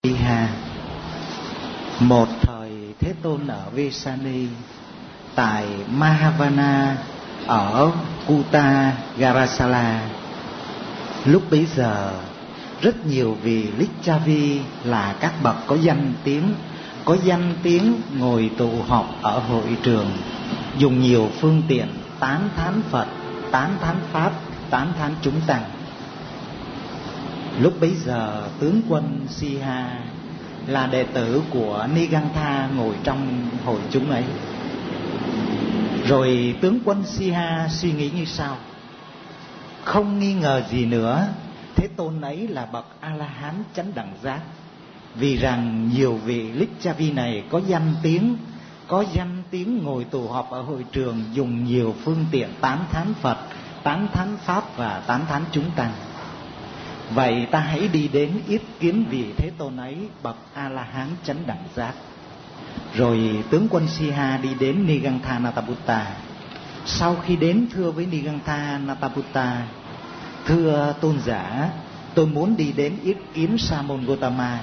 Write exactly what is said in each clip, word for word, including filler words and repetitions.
Ha. Một thời Thế Tôn ở Vesani, tại Mahavana ở Kuta Garasala. Lúc bấy giờ, rất nhiều vị Lichavi là các bậc có danh tiếng, có danh tiếng ngồi tụ họp ở hội trường, dùng nhiều phương tiện tán thán Phật, tán thán Pháp, tán thán chúng tăng. Lúc bấy giờ, tướng quân Siha là đệ tử của Nigantha ngồi trong hội chúng ấy. Rồi tướng quân Siha suy nghĩ như sau: không nghi ngờ gì nữa, Thế Tôn ấy là bậc A-la-hán chánh đẳng giác. Vì rằng nhiều vị Lichavi này có danh tiếng, có danh tiếng ngồi tụ họp ở hội trường, dùng nhiều phương tiện tán thán Phật, tán thán Pháp và tán thán chúng tăng. Vậy ta hãy đi đến yết kiến vị Thế Tôn ấy, bậc A-la-hán chánh đẳng giác. Rồi tướng quân Siha đi đến Nigantha Nataputta. Sau khi đến thưa với Nigantha Nataputta: thưa tôn giả, tôi muốn đi đến yết kiến Sa môn Gotama.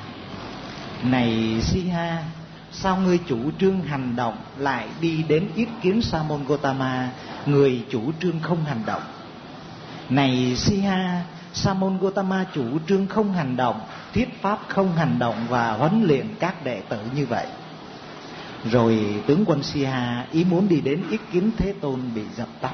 Này Siha, sao ngươi chủ trương hành động lại đi đến yết kiến Sa môn Gotama, người chủ trương không hành động? Này Siha, Sa môn Gotama chủ trương không hành động, thuyết pháp không hành động và huấn luyện các đệ tử như vậy. Rồi tướng quân Siha ý muốn đi đến yết kiến Thế Tôn bị dập tắt.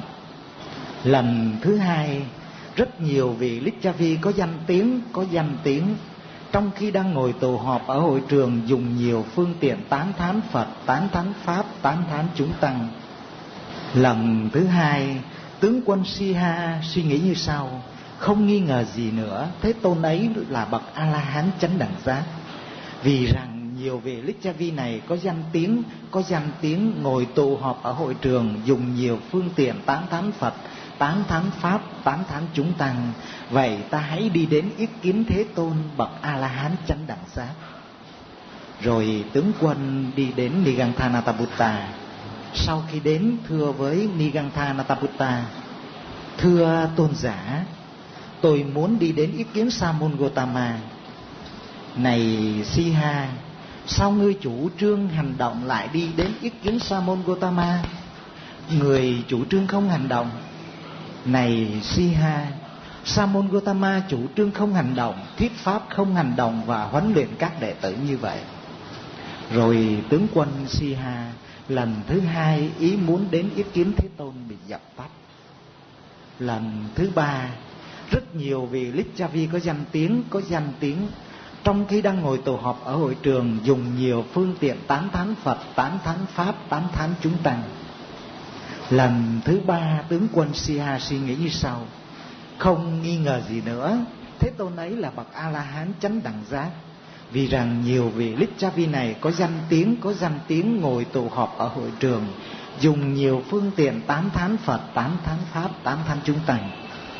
Lần thứ hai, rất nhiều vị Lichavi có danh tiếng, có danh tiếng trong khi đang ngồi tụ họp ở hội trường, dùng nhiều phương tiện tán thán Phật, tán thán Pháp, tán thán chúng tăng. Lần thứ hai, tướng quân Siha suy nghĩ như sau: không nghi ngờ gì nữa, Thế Tôn ấy là bậc A-la-hán chánh đẳng giác. Vì rằng nhiều vị Lichavi này có danh tiếng, có danh tiếng ngồi tụ họp ở hội trường, dùng nhiều phương tiện tán thán Phật, tán thán Pháp, tán thán chúng tăng. Vậy ta hãy đi đến yết kiến Thế Tôn, bậc A-la-hán chánh đẳng giác. Rồi tướng quân đi đến Nigantha Nataputta. Sau khi đến thưa với Nigantha Nataputta: thưa tôn giả, tôi muốn đi đến yết kiến Sa môn Gotama. Này Siha, sao ngươi chủ trương hành động lại đi đến yết kiến Sa môn Gotama, người chủ trương không hành động? Này Siha, Sa môn Gotama chủ trương không hành động, thuyết pháp không hành động và huấn luyện các đệ tử như vậy. Rồi tướng quân Siha lần thứ hai ý muốn đến yết kiến Thế Tôn bị dập tắt. Lần thứ ba, rất nhiều vị Lichavi có danh tiếng, có danh tiếng trong khi đang ngồi tụ họp ở hội trường, dùng nhiều phương tiện tán thán Phật, tán thán Pháp, tán thán chúng tăng. Lần thứ ba, tướng quân Siha suy nghĩ như sau: không nghi ngờ gì nữa, Thế Tôn ấy là bậc A-la-hán chánh đẳng giác. Vì rằng nhiều vị Lichavi này có danh tiếng, có danh tiếng ngồi tụ họp ở hội trường, dùng nhiều phương tiện tán thán Phật, tán thán Pháp, tán thán chúng tăng.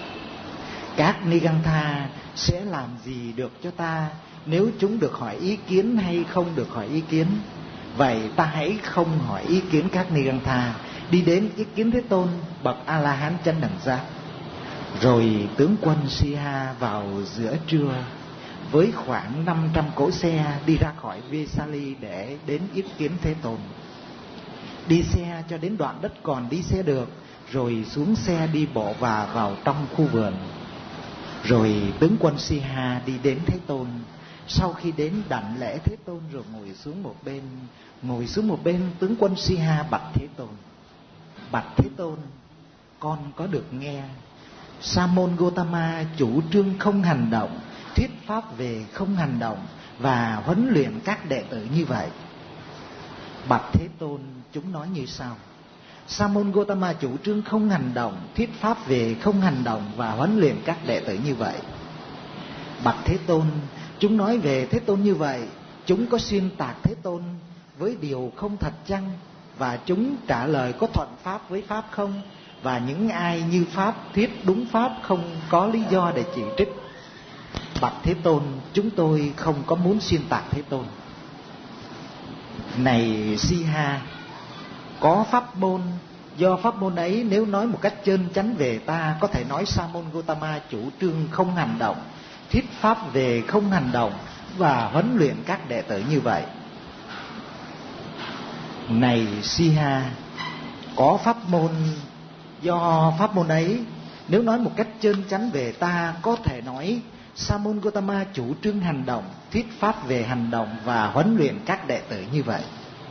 Các Nigantha sẽ làm gì được cho ta nếu chúng được hỏi ý kiến hay không được hỏi ý kiến? Vậy ta hãy không hỏi ý kiến các Nigantha, đi đến ý kiến Thế Tôn, bậc A-la-hán chánh đẳng giác. Rồi tướng quân Siha vào giữa trưa với khoảng năm trăm cỗ xe đi ra khỏi Vesali để đến yết kiến Thế Tôn. Đi xe cho đến đoạn đất còn đi xe được, rồi xuống xe đi bộ và vào trong khu vườn. Rồi tướng quân Siha đi đến Thế Tôn. Sau khi đến đảnh lễ Thế Tôn rồi ngồi xuống một bên. Ngồi xuống một bên, tướng quân Siha bạch Thế Tôn: bạch Thế Tôn, con có được nghe Sa môn Gotama chủ trương không hành động, thuyết pháp về không hành động và huấn luyện các đệ tử như vậy. Bạch Thế Tôn, chúng nói như sau: Sa môn Gotama chủ trương không hành động, thuyết pháp về không hành động và huấn luyện các đệ tử như vậy. Bạch Thế Tôn, chúng nói về Thế Tôn như vậy, chúng có xuyên tạc Thế Tôn với điều không thật chăng? Và chúng trả lời có thuận pháp với pháp không? Và những ai như pháp thuyết đúng pháp không có lý do để chỉ trích. Bạch Thế Tôn, chúng tôi không có muốn xuyên tạc Thế Tôn. Này Siha, có pháp môn, do pháp môn ấy nếu nói một cách chân chánh về ta, có thể nói Sa môn Gotama chủ trương không hành động, thuyết pháp về không hành động và huấn luyện các đệ tử như vậy. Này Si-ha, có pháp môn, do pháp môn ấy, nếu nói một cách chân chánh về ta, có thể nói Sa môn Gotama chủ trương hành động, thuyết pháp về hành động và huấn luyện các đệ tử như vậy.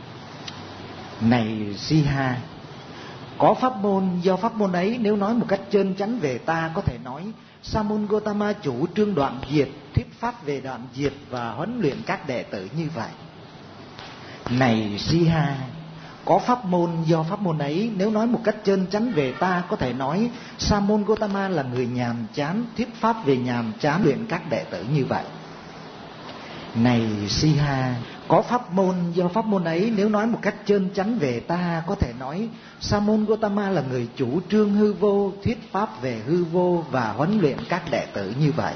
Này Si-ha, có pháp môn, do pháp môn ấy, nếu nói một cách chân chánh về ta, có thể nói Sa môn Gotama chủ trương đoạn diệt, thuyết pháp về đoạn diệt và huấn luyện các đệ tử như vậy. Này Si-ha, có pháp môn, do pháp môn ấy, nếu nói một cách chân chánh về ta, có thể nói Sa môn Gotama là người nhàm chán, thuyết pháp về nhàm chán, luyện các đệ tử như vậy. Này Si-ha, có pháp môn, do pháp môn ấy, nếu nói một cách chân chánh về ta, có thể nói Sa môn Gotama là người chủ trương hư vô, thuyết pháp về hư vô và huấn luyện các đệ tử như vậy.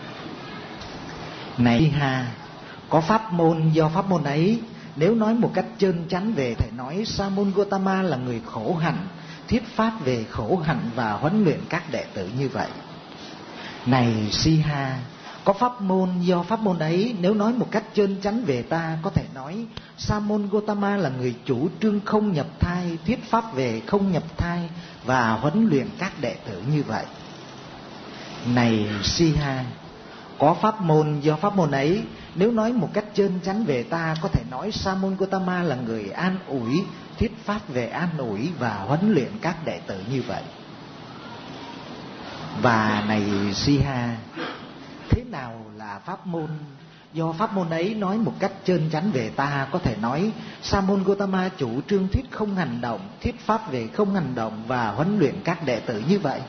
Này Si-ha, có pháp môn, do pháp môn ấy, nếu nói một cách chân chánh về thể nói Sa môn Gotama là người khổ hạnh, thuyết pháp về khổ hạnh và huấn luyện các đệ tử như vậy. Này Si-ha, có pháp môn, do pháp môn ấy, nếu nói một cách chân chánh về ta, có thể nói Sa môn Gotama là người chủ trương không nhập thai, thuyết pháp về không nhập thai và huấn luyện các đệ tử như vậy. Này Si-ha, có pháp môn, do pháp môn ấy, nếu nói một cách chân chánh về ta, có thể nói Sa môn Gotama là người an ủi, thuyết pháp về an ủi và huấn luyện các đệ tử như vậy. Và này Si-ha, thế nào là pháp môn, do pháp môn ấy, nói một cách chân chánh về ta, có thể nói Sa môn Gotama chủ trương thuyết không hành động, thuyết pháp về không hành động và huấn luyện các đệ tử như vậy.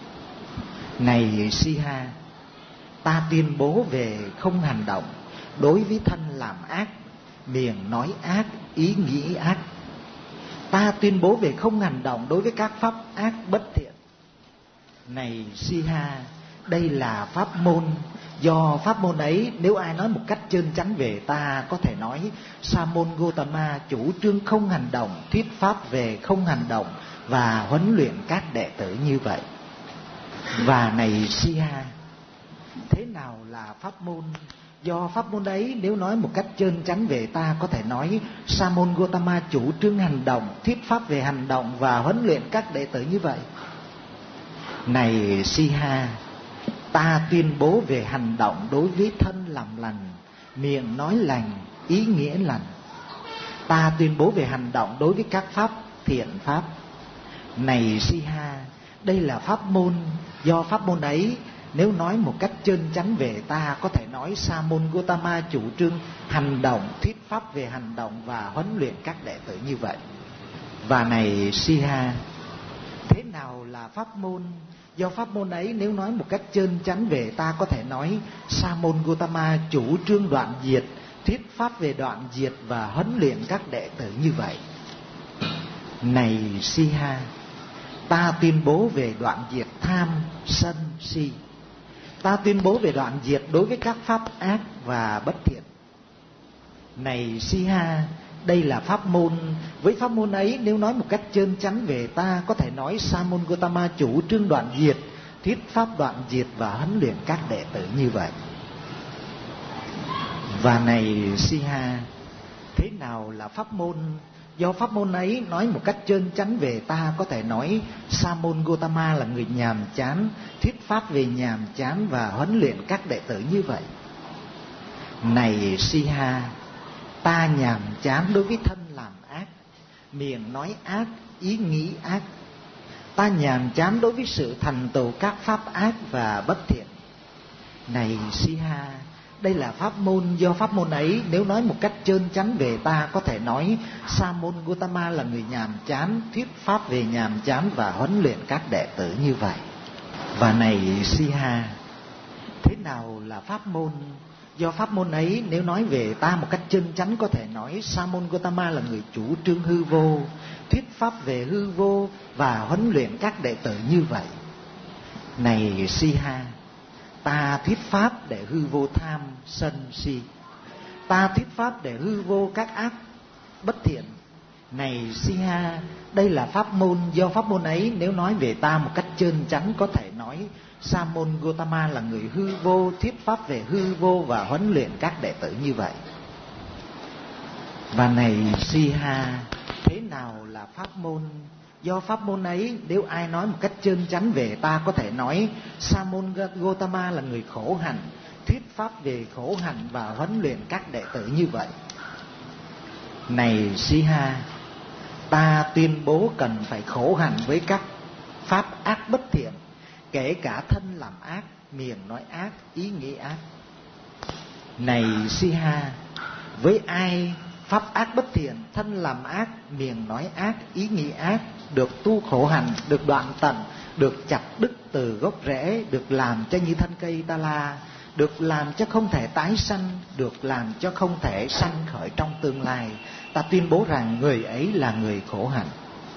Này Si-ha, ta tuyên bố về không hành động, đối với thân làm ác, miệng nói ác, ý nghĩ ác. Ta tuyên bố về không hành động đối với các pháp ác bất thiện. Này Si-ha, đây là pháp môn, do pháp môn ấy, nếu ai nói một cách chân chánh về ta, có thể nói Sa môn Gotama chủ trương không hành động, thuyết pháp về không hành động và huấn luyện các đệ tử như vậy. Và này Si-ha, thế nào là pháp môn, do pháp môn ấy, nếu nói một cách chân chánh về ta, có thể nói Sa môn Gotama chủ trương hành động, thuyết pháp về hành động và huấn luyện các đệ tử như vậy. Này Si-ha, ta tuyên bố về hành động đối với thân làm lành, miệng nói lành, ý nghĩa lành. Ta tuyên bố về hành động đối với các pháp thiện pháp. Này Si-ha, đây là pháp môn, do pháp môn ấy, nếu nói một cách chân chánh về ta, có thể nói Sa môn Gotama chủ trương hành động, thuyết pháp về hành động và huấn luyện các đệ tử như vậy. Và này Si-ha, thế nào là pháp môn, do pháp môn ấy, nếu nói một cách chân chánh về ta, có thể nói Sa môn Gotama chủ trương đoạn diệt, thuyết pháp về đoạn diệt và huấn luyện các đệ tử như vậy. Này Si-ha, ta tuyên bố về đoạn diệt tham, sân, si. Ta tuyên bố về đoạn diệt đối với các pháp ác và bất thiện. Này Si-ha, đây là pháp môn, với pháp môn ấy, nếu nói một cách chân chánh về ta, có thể nói Sa môn Gotama chủ trương đoạn diệt, thuyết pháp đoạn diệt và huấn luyện các đệ tử như vậy. Và này Si-ha, thế nào là pháp môn, do pháp môn ấy, nói một cách chân chánh về ta, có thể nói Sa môn Gotama là người nhàm chán, thuyết pháp về nhàm chán và huấn luyện các đệ tử như vậy. Này Si-ha, ta nhàm chán đối với thân làm ác, miệng nói ác, ý nghĩ ác. Ta nhàm chán đối với sự thành tựu các pháp ác và bất thiện. Này Si-ha, đây là pháp môn, do pháp môn ấy, nếu nói một cách chân chánh về ta, có thể nói Sa môn Gotama là người nhàm chán, thuyết pháp về nhàm chán và huấn luyện các đệ tử như vậy. Và này Si-ha, thế nào là pháp môn, do pháp môn ấy, nếu nói về ta một cách chân chánh, có thể nói Sa môn Gotama là người chủ trương hư vô, thuyết pháp về hư vô và huấn luyện các đệ tử như vậy. Này Si-ha, ta thuyết pháp để hư vô tham, sân, si. Ta thuyết pháp để hư vô các ác bất thiện. Này Si-ha, đây là pháp môn, do pháp môn ấy, nếu nói về ta một cách chân chánh, có thể nói Sa môn Gotama là người hư vô, thuyết pháp về hư vô và huấn luyện các đệ tử như vậy. Và này Si-ha, thế nào là pháp môn? Do pháp môn ấy, nếu ai nói một cách trơn chắn về ta, có thể nói Sa môn Gotama là người khổ hạnh, thuyết pháp về khổ hạnh và huấn luyện các đệ tử như vậy. Này Si-ha, ta tuyên bố cần phải khổ hạnh với các pháp ác bất thiện, kể cả thân làm ác, miệng nói ác, ý nghĩ ác. Này Si-ha, với ai pháp ác bất thiện, thân làm ác, miệng nói ác, ý nghĩ ác, được tu khổ hạnh, được đoạn tận, được chặt đứt từ gốc rễ, được làm cho như thân cây ta la, được làm cho không thể tái sanh, được làm cho không thể sanh khởi trong tương lai, ta tuyên bố rằng người ấy là người khổ hạnh.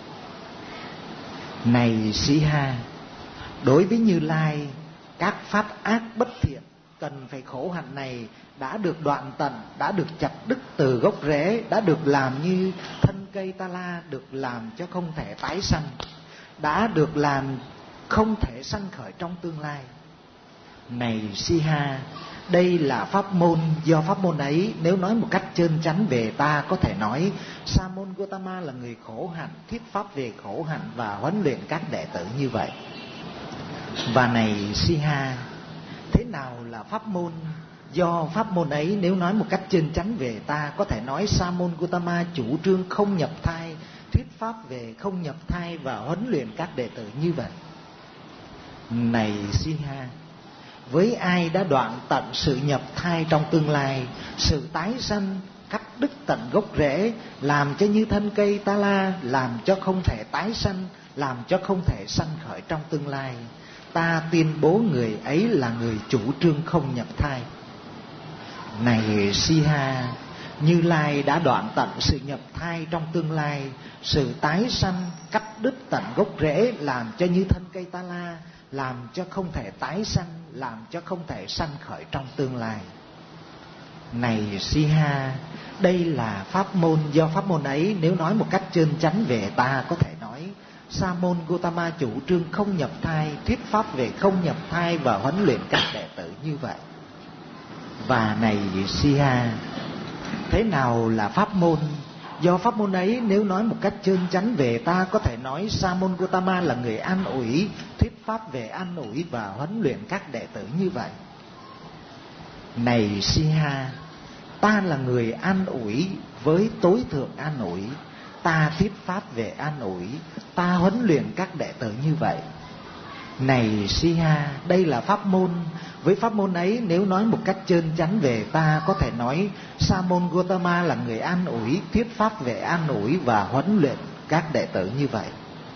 Này Si-ha, đối với Như Lai, các pháp ác bất thiện cần phải khổ hạnh này đã được đoạn tận, đã được chặt đứt từ gốc rễ, đã được làm như thân cây ta la, được làm cho không thể tái sanh, đã được làm không thể sanh khởi trong tương lai. Này Si-ha, đây là pháp môn, do pháp môn ấy, nếu nói một cách trơn chắn về ta, có thể nói Sa môn Gotama là người khổ hạnh, thuyết pháp về khổ hạnh và huấn luyện các đệ tử như vậy. Và này Si-ha, thế nào là pháp môn? Do pháp môn ấy, nếu nói một cách trơn chắn về ta, có thể nói Sa môn Gotama chủ trương không nhập thai, thuyết pháp về không nhập thai và huấn luyện các đệ tử như vậy. Này Si-ha, với ai đã đoạn tận sự nhập thai trong tương lai, sự tái sanh, cắt đứt tận gốc rễ, làm cho như thân cây ta la, làm cho không thể tái sanh, làm cho không thể sanh khởi trong tương lai, ta tuyên bố người ấy là người chủ trương không nhập thai. Này Si-ha, Như Lai đã đoạn tận sự nhập thai trong tương lai, sự tái sanh, cắt đứt tận gốc rễ, làm cho như thân cây ta la, làm cho không thể tái sanh, làm cho không thể sanh khởi trong tương lai. Này Si-ha, đây là pháp môn, do pháp môn ấy, nếu nói một cách trơn chắn về ta, có thể nói Sa môn Gotama chủ trương không nhập thai, thuyết pháp về không nhập thai và huấn luyện các đệ tử như vậy. Và này Si-ha, thế nào là pháp môn? Do pháp môn ấy, nếu nói một cách trơn chắn về ta, có thể nói Sa môn Gotama là người an ủi, thuyết pháp về an ủi và huấn luyện các đệ tử như vậy. Này Si-ha, ta là người an ủi với tối thượng an ủi, ta thuyết pháp về an ủi, ta huấn luyện các đệ tử như vậy. Này Si-ha, đây là pháp môn, với pháp môn ấy, nếu nói một cách trơn chắn về ta, có thể nói Sa môn Gotama là người an ủi, thuyết pháp về an ủi và huấn luyện các đệ tử như vậy.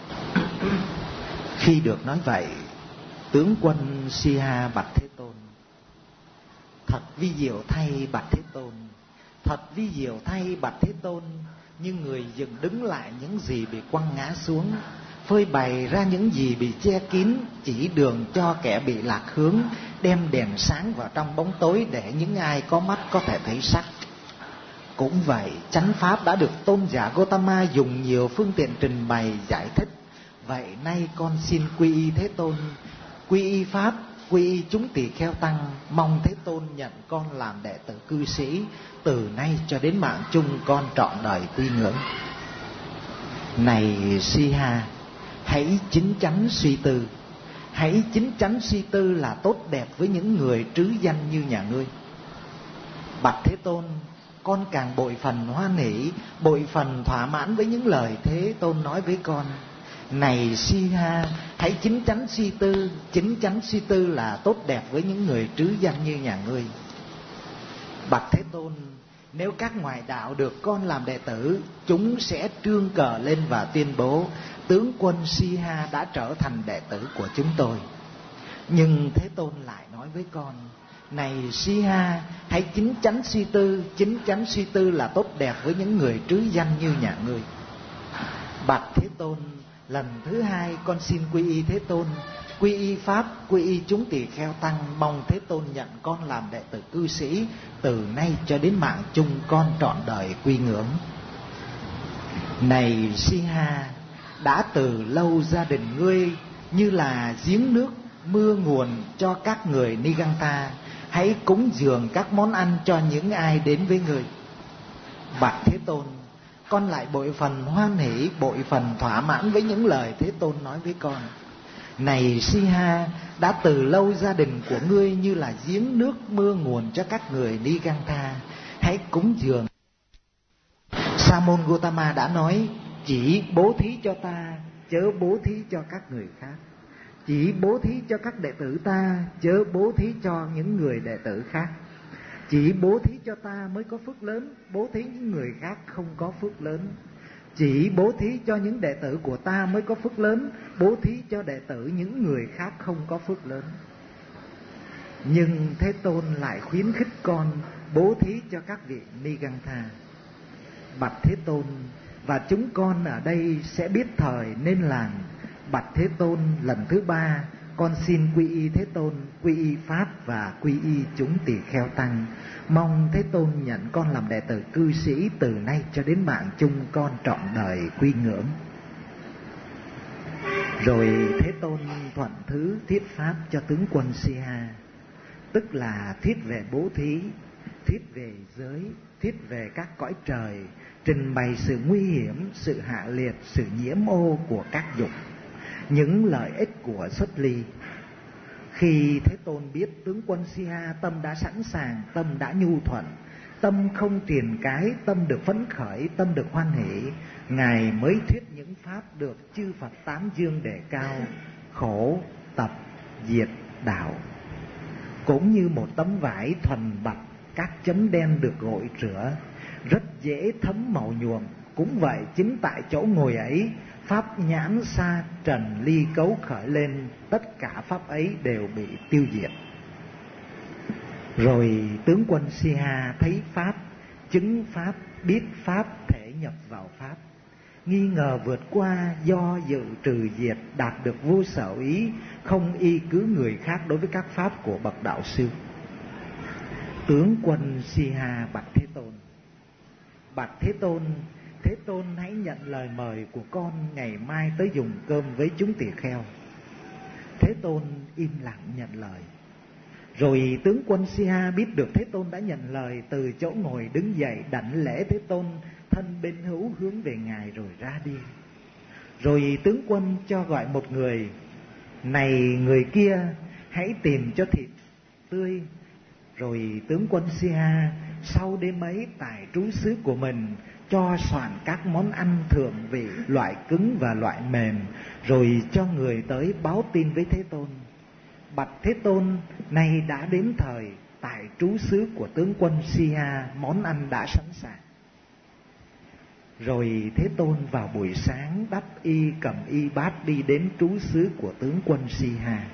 Khi được nói vậy, tướng quân Si-ha bạch Thế Tôn: Thật vi diệu thay bạch Thế Tôn, thật vi diệu thay bạch Thế Tôn, như người dừng đứng lại những gì bị quăng ngã xuống, phơi bày ra những gì bị che kín, chỉ đường cho kẻ bị lạc hướng, đem đèn sáng vào trong bóng tối để những ai có mắt có thể thấy sắc. Cũng vậy, chánh pháp đã được tôn giả Gotama dùng nhiều phương tiện trình bày giải thích. Vậy nay con xin quy y Thế Tôn, quy y pháp, quy y chúng tỳ kheo tăng, mong Thế Tôn nhận con làm đệ tử cư sĩ, từ nay cho đến mạng chung con trọn đời quy ngưỡng. Này Si-ha, hãy chính chắn suy tư, hãy chính chắn suy tư là tốt đẹp với những người trứ danh như nhà ngươi. Bạch Thế Tôn, con càng bội phần hoan hỷ, bội phần thỏa mãn với những lời Thế Tôn nói với con. Này Si-ha, hãy chính chắn suy tư, chính chắn suy tư là tốt đẹp với những người trứ danh như nhà ngươi. Bạch Thế Tôn, nếu các ngoại đạo được con làm đệ tử, chúng sẽ trương cờ lên và tuyên bố tướng quân Si-ha đã trở thành đệ tử của chúng tôi. Nhưng Thế Tôn lại nói với con: Này Si-ha, hãy chính chắn suy tư, chính chắn suy tư là tốt đẹp với những người trứ danh như nhà ngươi. Bạch Thế Tôn, lần thứ hai con xin quy y Thế Tôn, quy y pháp, quy y chúng tỳ kheo tăng, mong Thế Tôn nhận con làm đệ tử cư sĩ, từ nay cho đến mạng chung con trọn đời quy ngưỡng. Này Si-ha, đã từ lâu gia đình ngươi như là giếng nước mưa nguồn cho các người Nigantha, hãy cúng dường các món ăn cho những ai đến với người. Bạch Thế Tôn, con lại bội phần hoan hỷ, bội phần thỏa mãn với những lời Thế Tôn nói với con. Này Si-ha, đã từ lâu gia đình của ngươi như là giếng nước mưa nguồn cho các người Nigantha, hãy cúng dường. Sa môn Gotama đã nói, chỉ bố thí cho ta, chớ bố thí cho các người khác. Chỉ bố thí cho các đệ tử ta, chớ bố thí cho những người đệ tử khác. Chỉ bố thí cho ta mới có phước lớn, bố thí những người khác không có phước lớn. Chỉ bố thí cho những đệ tử của ta mới có phước lớn, bố thí cho đệ tử những người khác không có phước lớn. Nhưng Thế Tôn lại khuyến khích con bố thí cho các vị Nigantha. Bạch Thế Tôn, và chúng con ở đây sẽ biết thời nên làm. Bạch Thế Tôn, lần thứ ba con xin quy y Thế Tôn, quy y Pháp và quy y chúng tỳ kheo tăng. Mong Thế Tôn nhận con làm đệ tử cư sĩ từ nay cho đến mạng chung con trọn đời quy ngưỡng. Rồi Thế Tôn thuận thứ thuyết pháp cho tướng quân Si-ha, tức là thuyết về bố thí, thuyết về giới, thuyết về các cõi trời, trình bày sự nguy hiểm, sự hạ liệt, sự nhiễm ô của các dục, những lợi ích của xuất ly. Khi Thế Tôn biết tướng quân Si-ha tâm đã sẵn sàng, tâm đã nhu thuận, tâm không triền cái, tâm được phấn khởi, tâm được hoan hỷ, Ngài mới thuyết những pháp được chư Phật tán dương đề cao: khổ, tập, diệt, đạo. Cũng như một tấm vải thuần bạch, các chấm đen được gội rửa, rất dễ thấm màu nhuộm. Cũng vậy, chính tại chỗ ngồi ấy, pháp nhãn sa trần ly cấu khởi lên, tất cả pháp ấy đều bị tiêu diệt. Rồi tướng quân Si-ha thấy pháp, chứng pháp, biết pháp, thể nhập vào pháp, nghi ngờ vượt qua, do dự trừ diệt, đạt được vô sở ý, không y cứ người khác đối với các pháp của bậc đạo sư. Tướng quân Si-ha bạch Thế Tôn: Bạch Thế Tôn, Thế Tôn hãy nhận lời mời của con ngày mai tới dùng cơm với chúng tỳ kheo. Thế Tôn im lặng nhận lời. Rồi tướng quân Si-ha biết được Thế Tôn đã nhận lời, từ chỗ ngồi đứng dậy đảnh lễ Thế Tôn, thân bên hữu hướng về Ngài rồi ra đi. Rồi tướng quân cho gọi một người: Này người kia, hãy tìm cho thịt tươi. Rồi tướng quân Si-ha sau đêm ấy tại trú xứ của mình cho soạn các món ăn thượng vị, loại cứng và loại mềm, rồi cho người tới báo tin với Thế Tôn: Bạch Thế Tôn, nay đã đến thời, tại trú xứ của tướng quân Si-ha món ăn đã sẵn sàng. Rồi Thế Tôn vào buổi sáng đắp y, cầm y bát đi đến trú xứ của tướng quân Si-ha.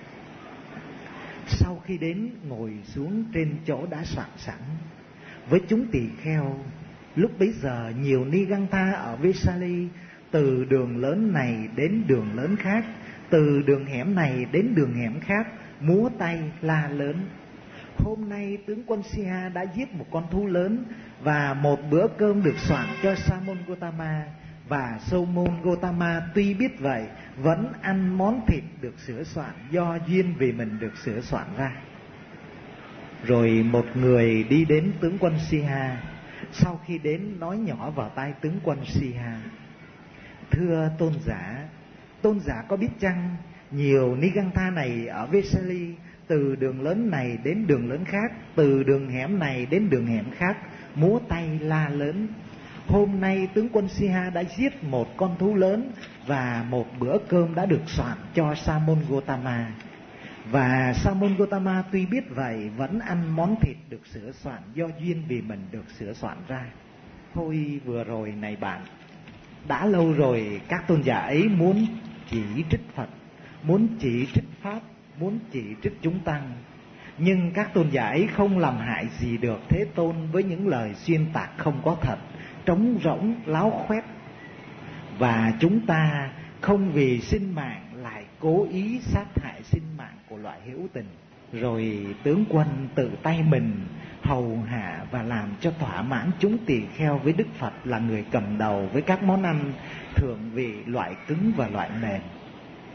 Sau khi đến, ngồi xuống trên chỗ đã soạn sẵn với chúng tỳ kheo. Lúc bấy giờ nhiều Nigantha ở Vesali, từ đường lớn này đến đường lớn khác, từ đường hẻm này đến đường hẻm khác, múa tay la lớn: Hôm nay tướng quân Si-ha đã giết một con thú lớn, và một bữa cơm được soạn cho Sa môn Gotama. Và Sa môn Gotama tuy biết vậy, vẫn ăn món thịt được sửa soạn do duyên vì mình được sửa soạn ra. Rồi một người đi đến tướng quân Si-ha, sau khi đến nói nhỏ vào tai tướng quân Si-ha: Thưa tôn giả, tôn giả có biết chăng, nhiều Nigantha này ở Vesali, từ đường lớn này đến đường lớn khác, từ đường hẻm này đến đường hẻm khác, múa tay la lớn: Hôm nay tướng quân Si-ha đã giết một con thú lớn, và một bữa cơm đã được soạn cho Sa môn Gotama. Và Sa môn Gotama tuy biết vậy, vẫn ăn món thịt được sửa soạn do duyên vì mình được sửa soạn ra. Thôi vừa rồi này bạn, đã lâu rồi các tôn giả ấy muốn chỉ trích Phật, muốn chỉ trích Pháp, muốn chỉ trích chúng tăng, nhưng các tôn giả ấy không làm hại gì được Thế Tôn với những lời xuyên tạc không có thật, trống rỗng, láo khoét. Và chúng ta không vì sinh mạng lại cố ý sát hại sinh mạng của loại hữu tình. Rồi tướng quân tự tay mình hầu hạ và làm cho thỏa mãn chúng tỳ kheo với Đức Phật là người cầm đầu với các món ăn thượng vị, loại cứng và loại mềm.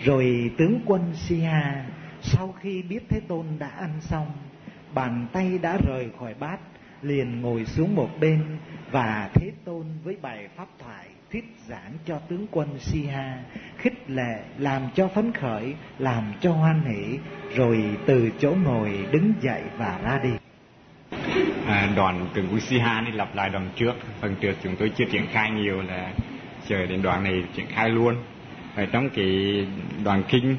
Rồi tướng quân Si-ha sau khi biết Thế Tôn đã ăn xong, bàn tay đã rời khỏi bát, liền ngồi xuống một bên, và Thế Tôn với bài pháp thoại thuyết giảng cho tướng quân Si-ha, khích lệ, làm cho phấn khởi, làm cho hoan hỷ, rồi từ chỗ ngồi đứng dậy và ra đi. À, đoạn tướng quân Si-ha này lặp lại đoạn trước. Phần trước chúng tôi chưa triển khai nhiều, là chờ đến đoạn này triển khai luôn. Ở trong cái đoạn kinh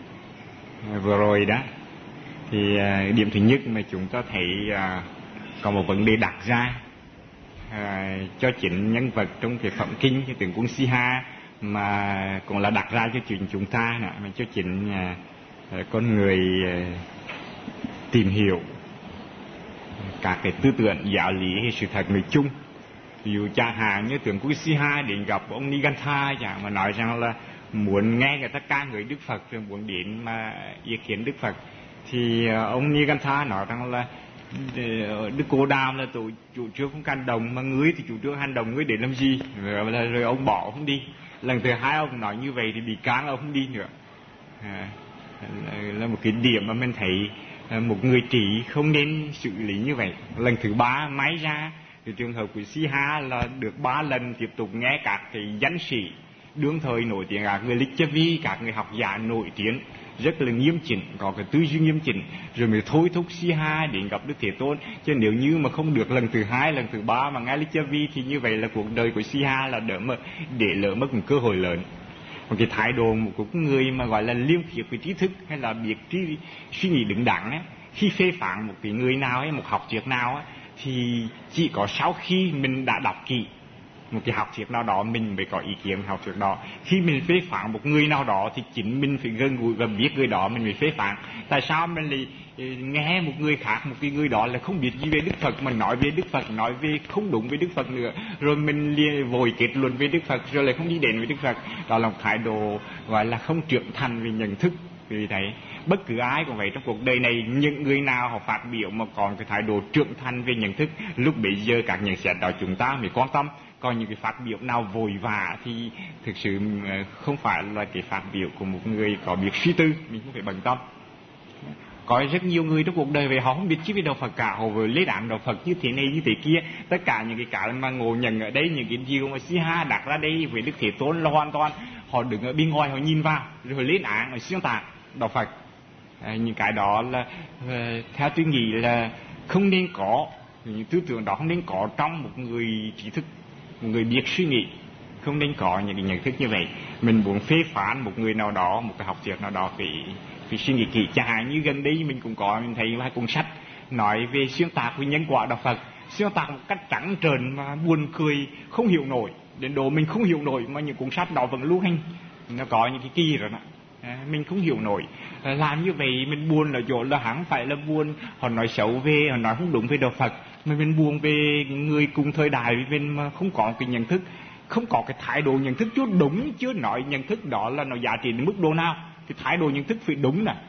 vừa rồi đó, thì à, điểm thứ nhất mà chúng ta thấy à, có một vấn đề đặt ra à, cho chính nhân vật trong cái phẩm kinh cái tướng quân Si-ha, mà cũng là đặt ra cho chính chúng ta nữa, mà cho chính à, con người à, tìm hiểu các cái tư tưởng giáo lý hay sự thật nói chung. Ví dụ chẳng hạn như tướng quân Si-ha đến gặp ông Nigantha chẳng mà nói rằng là muốn nghe người ta ca ngợi Đức Phật, rồi muốn đến mà ý kiến Đức Phật, thì ông Nigantha nói rằng là Đức Cô Đàm là tổ chủ trương không can đồng, mà ngươi thì chủ trương hành đồng, ngươi để làm gì? Rồi, rồi ông bỏ không đi. Lần thứ hai ông nói như vậy thì bị cán ông không đi nữa. À, là một cái điểm mà mình thấy một người trị không nên xử lý như vậy. Lần thứ ba máy ra thì trường hợp của Si-ha là được ba lần tiếp tục nghe các cái danh sĩ đương thời nổi tiếng, các người Lichavi, các người học giả nổi tiếng rất là nghiêm chỉnh, có cái tư duy nghiêm chỉnh, rồi mới thôi thúc Si-ha đến gặp Đức Thế Tôn. Chứ nếu như mà không được lần thứ hai, lần thứ ba mà nghe Lichavi thì như vậy là cuộc đời của Si-ha là đỡ mà để lỡ mất một cơ hội lớn. Một cái thái độ của một người mà gọi là liêm khiết với trí thức, hay là biết trí, suy nghĩ đứng đắn ấy, khi phê phán một cái người nào hay một học thuyết nào ấy, thì chỉ có sau khi mình đã đọc kỹ một cái học thuyết nào đó mình mới có ý kiến học thuyết đó. Khi mình phê phán một người nào đó thì chính mình phải gần gũi và biết người đó mình mới phê phán. Tại sao mình lại nghe một người khác, một cái người đó là không biết gì về Đức Phật mà nói về Đức Phật, nói về không đúng với Đức Phật nữa, rồi mình liền vội kết luận về Đức Phật rồi lại không đi đến với Đức Phật. Đó là một thái độ gọi là không trưởng thành về nhận thức. Vì thế bất cứ ai cũng vậy, trong cuộc đời này những người nào họ phát biểu mà còn cái thái độ trưởng thành về nhận thức, lúc bấy giờ các nhận xét đó chúng ta mới quan tâm. Còn những cái phát biểu nào vội vã thì thực sự không phải là cái phát biểu của một người có biết suy tư, mình cũng phải bận tâm. Có rất nhiều người trong cuộc đời về họ không biết chi về đạo Phật cả, họ vừa lấy đạn đạo Phật như thế này như thế kia. Tất cả những cái cái mà ngộ nhận ở đây, những cái điều mà Si-ha đặt ra đây với Đức Thế Tôn là hoàn toàn họ đứng ở bên ngoài họ nhìn vào rồi lên án rồi xuyên tạc đạo Phật. À, những cái đó là uh, theo tôi nghĩ là không nên có, những tư tưởng đó không nên có trong một người trí thức, một người biết suy nghĩ, không nên có những cái nhận thức như vậy. Mình muốn phê phán một người nào đó, một cái học thuyết nào đó phải phải suy nghĩ kỹ. Chẳng hạn như gần đây mình cũng có mình thấy hai cuốn sách nói về xuyên tạc về nhân quả đạo Phật, xuyên tạc một cách trắng trợn mà buồn cười không hiểu nổi, đến độ mình không hiểu nổi mà những cuốn sách đó vẫn lưu hành. Nó có những cái kỳ rồi đó. À, mình không hiểu nổi. À, làm như vậy mình buồn ở chỗ là hẳn phải là buồn họ nói xấu về, họ nói không đúng về đạo Phật, mà mình buồn về người cùng thời đại với mình mà không có cái nhận thức, không có cái thái độ nhận thức chưa đúng, chưa nói nhận thức đó là nó giá trị đến mức độ nào. Cái thái độ nhận thức phải đúng nè.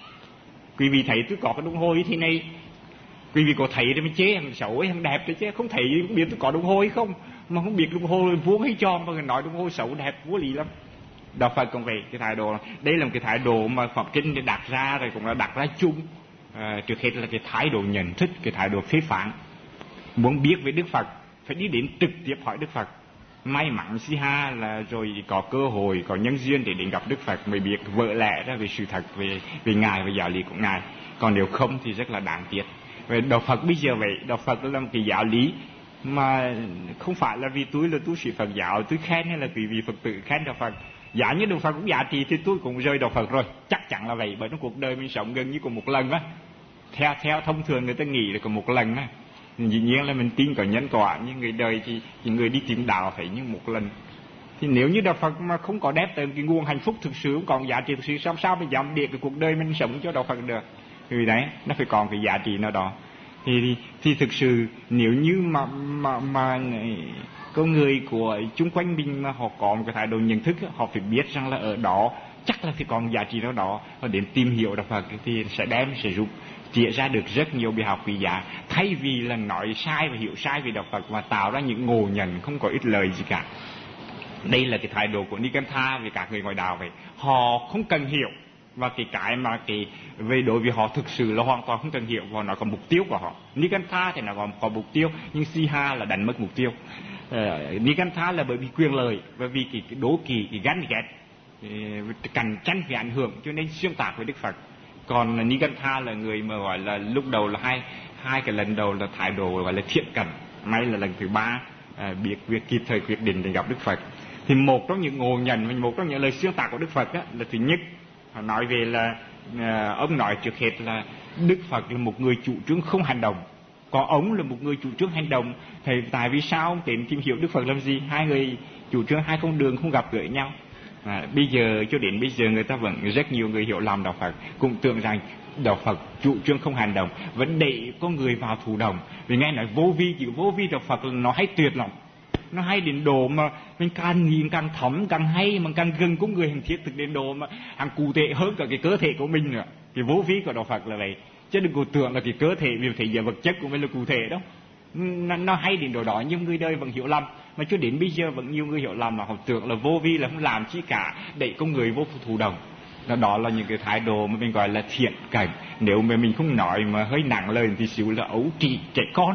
Quý vị thấy tôi có cái đồng hồ như thế này, quý vị có thấy thì mới chế thằng xấu hay thằng đẹp đấy chứ, không thấy không biết tôi có đồng hồ hay không, mà không biết đồng hồ vuông hay tròn mà nói đồng hồ xấu đẹp vô lý lắm. Đạo Phật cũng vậy, cái thái độ đây là một cái thái độ mà Phật kinh để đặt ra rồi cũng là đặt ra chung. À, trước hết là cái thái độ nhận thức, cái thái độ phê phán. Muốn biết về Đức Phật phải đi đến trực tiếp hỏi Đức Phật. May mắn Si-ha là rồi có cơ hội, có nhân duyên để đến gặp Đức Phật mới biết vỡ lẽ ra về sự thật về về ngài và giáo lý của ngài. Còn nếu không thì rất là đáng tiếc. Về đạo Phật bây giờ vậy, đạo Phật là một cái giáo lý mà không phải là vì tôi là tu sĩ Phật giáo tôi khen, hay là vì vì Phật tử khen đạo Phật. Giả như đạo Phật cũng giá trị thì tôi cũng rơi đạo Phật rồi, chắc chắn là vậy. Bởi trong cuộc đời mình sống gần như cùng một lần á, theo theo thông thường người ta nghĩ là cùng một lần á. Dĩ nhiên là mình tin có nhân quả, nhưng người đời thì, thì người đi tìm đạo phải như một lần. Thì nếu như đạo Phật mà không có đáp tới cái nguồn hạnh phúc thực sự, không còn giá trị thực sự, sao sao mình dám để cái cuộc đời mình sống cho đạo Phật được? Vì đấy nó phải còn cái giá trị nào đó. Thì, thì, thì thực sự nếu như mà mà mà con người của chung quanh mình mà họ có một cái thái độ nhận thức, họ phải biết rằng là ở đó chắc là phải còn giá trị nào đó, họ đến tìm hiểu đạo Phật thì sẽ đem sẽ giúp chia ra được rất nhiều bài học quý giá, thay vì là nói sai và hiểu sai về đạo Phật và tạo ra những ngộ nhận không có ích lợi gì cả. Đây là cái thái độ của Nikantha về các người ngoại đạo vậy. Họ không cần hiểu, và cái cái mà cái về đối với họ thực sự là hoàn toàn không cần hiểu, và nó có mục tiêu của họ. Nikantha thì nó có, có mục tiêu, nhưng Siha là đánh mất mục tiêu. Uh, Nikantha là bởi vì quyền lợi, bởi vì cái, cái đố kỵ, cái ganh ghét, cạnh tranh về ảnh hưởng, cho nên xuyên tạc với Đức Phật. Còn Nikantha là người mà gọi là lúc đầu là hai hai cái lần đầu là thái độ gọi là thiện cận, may là lần thứ ba à, biết việc kịp thời quyết định để gặp Đức Phật. Thì một trong những ngộ nhận, một trong những lời xuyên tạc của Đức Phật á, là thứ nhất, họ nói về là à, ông nói trước hết là Đức Phật là một người chủ trương không hành động, còn ông là một người chủ trương hành động. Thì tại vì sao ông đến tìm hiểu Đức Phật làm gì? Hai người chủ trương hai con đường không gặp gỡ nhau. À, bây giờ cho đến bây giờ người ta vẫn rất nhiều người hiểu lầm đạo Phật, cũng tưởng rằng đạo Phật chủ trương không hành động, vẫn đẩy có người vào thụ động. Vì nghe nói vô vi, chữ vô vi đạo Phật nó hay tuyệt lắm, nó hay đến độ mà mình càng nhìn càng thấm càng hay, mà càng gần con người hành thiết thực đến độ mà hàng cụ thể hơn cả cái cơ thể của mình nữa. Cái vô vi của đạo Phật là vậy, chứ đừng có tưởng là cái cơ thể vì thể giờ vật chất của mình là cụ thể đó. Nó, nó hay đến độ đó, nhưng người đời vẫn hiểu lầm. Mà cho đến bây giờ vẫn nhiều người hiểu lầm, là họ tưởng là vô vi là không làm chi cả, đẩy con người vô thụ động. Đó, đó là những cái thái độ mà mình gọi là thiện cảnh. Nếu mà mình không nói mà hơi nặng lời thì xíu là ấu trĩ trẻ con,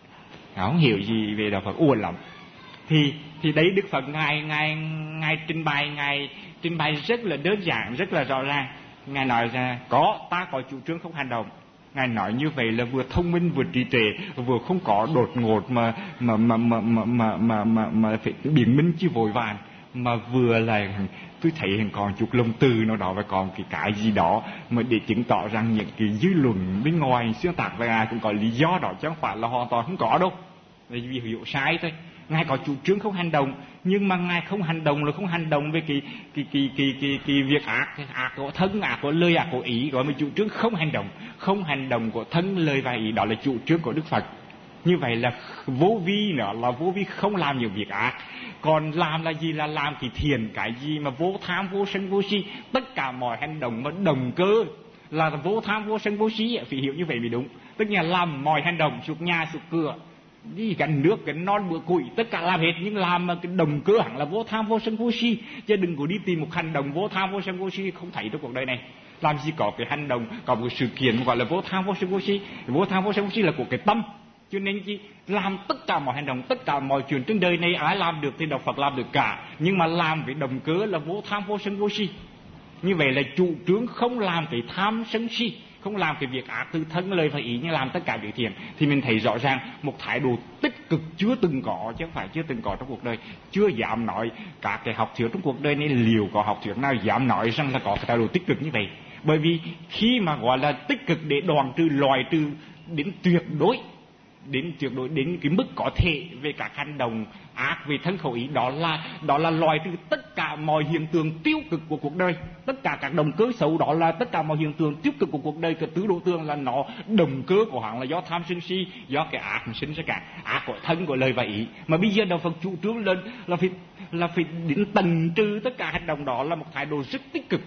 không hiểu gì về đạo Phật, uổng lắm. Thì thì đấy Đức Phật ngài ngài ngài trình bày ngài trình bày rất là đơn giản, rất là rõ ràng. Ngài nói ra có ta có chủ trương không hành động. Ngài nói như vậy là vừa thông minh, vừa trí tuệ, vừa không có đột ngột mà mà mà mà mà mà mà, mà, mà phải biện minh chi vội vàng, mà vừa là tôi thấy còn chút lông từ nào đó, và còn cái cái gì đó mà để chứng tỏ rằng những cái dư luận bên ngoài xuyên tạc về Ngài cũng có lý do đó, chứ không phải là hoàn toàn không có đâu. Vì hiểu sai thôi. Ngài có chủ trương không hành động, nhưng mà Ngài không hành động là không hành động về cái cái cái cái cái, cái việc ác, ác của thân, ác của lời, ác của ý, gọi là chủ trương không hành động. Không hành động của thân, lời và ý, đó là chủ trương của Đức Phật. Như vậy là vô vi nữa, là vô vi không làm nhiều việc ác. Còn làm là gì? Là làm cái thiền, cái gì mà vô tham, vô sân, vô si. Tất cả mọi hành động mà động cơ là vô tham, vô sân, vô si, phải hiểu như vậy mới đúng. Tức là làm mọi hành động, sụp nhà, sụp cửa, đi cái nước, cái non bữa củi, tất cả làm hết, nhưng làm mà cái động cơ hẳn là vô tham, vô sân, vô si. Chứ đừng có đi tìm một hành động vô tham, vô sân, vô si không thấy trong cuộc đời này. Làm gì có cái hành động, có một sự kiện gọi là vô tham, vô sân, vô si. Vô tham, vô sân, vô si là của cái tâm. Cho nên chi làm tất cả mọi hành động, tất cả mọi chuyện trên đời này ai làm được thì đạo Phật làm được cả. Nhưng mà làm với động cơ là vô tham, vô sân, vô si. Như vậy là chủ trương không làm cái tham sân si, không làm cái việc ác từ thân, lời và ý, nhưng làm tất cả việc thiện. Thì mình thấy rõ ràng một thái độ tích cực chưa từng có, chứ không phải chưa từng có trong cuộc đời. Chưa dám nói cả cái học thuyết trong cuộc đời này, liệu có học thuyết nào dám nói rằng là có cái thái độ tích cực như vậy. Bởi vì khi mà gọi là tích cực để đoạn trừ, loại trừ đến tuyệt đối, đến tuyệt đối đến cái mức có thể về các hành động ác về thân khẩu ý, đó là đó là loại trừ tất cả mọi hiện tượng tiêu cực của cuộc đời. Tất cả các động cơ xấu đó là tất cả mọi hiện tượng tiêu cực của cuộc đời. Cái tứ độ tương là nó động cơ của hắn là do tham sân si, do cái ác mà sinh ra cả ác của thân, của lời và ý. Mà bây giờ đạo Phật chủ trương lên là phải là phải đến tận trừ tất cả hành động, đó là một thái độ rất tích cực.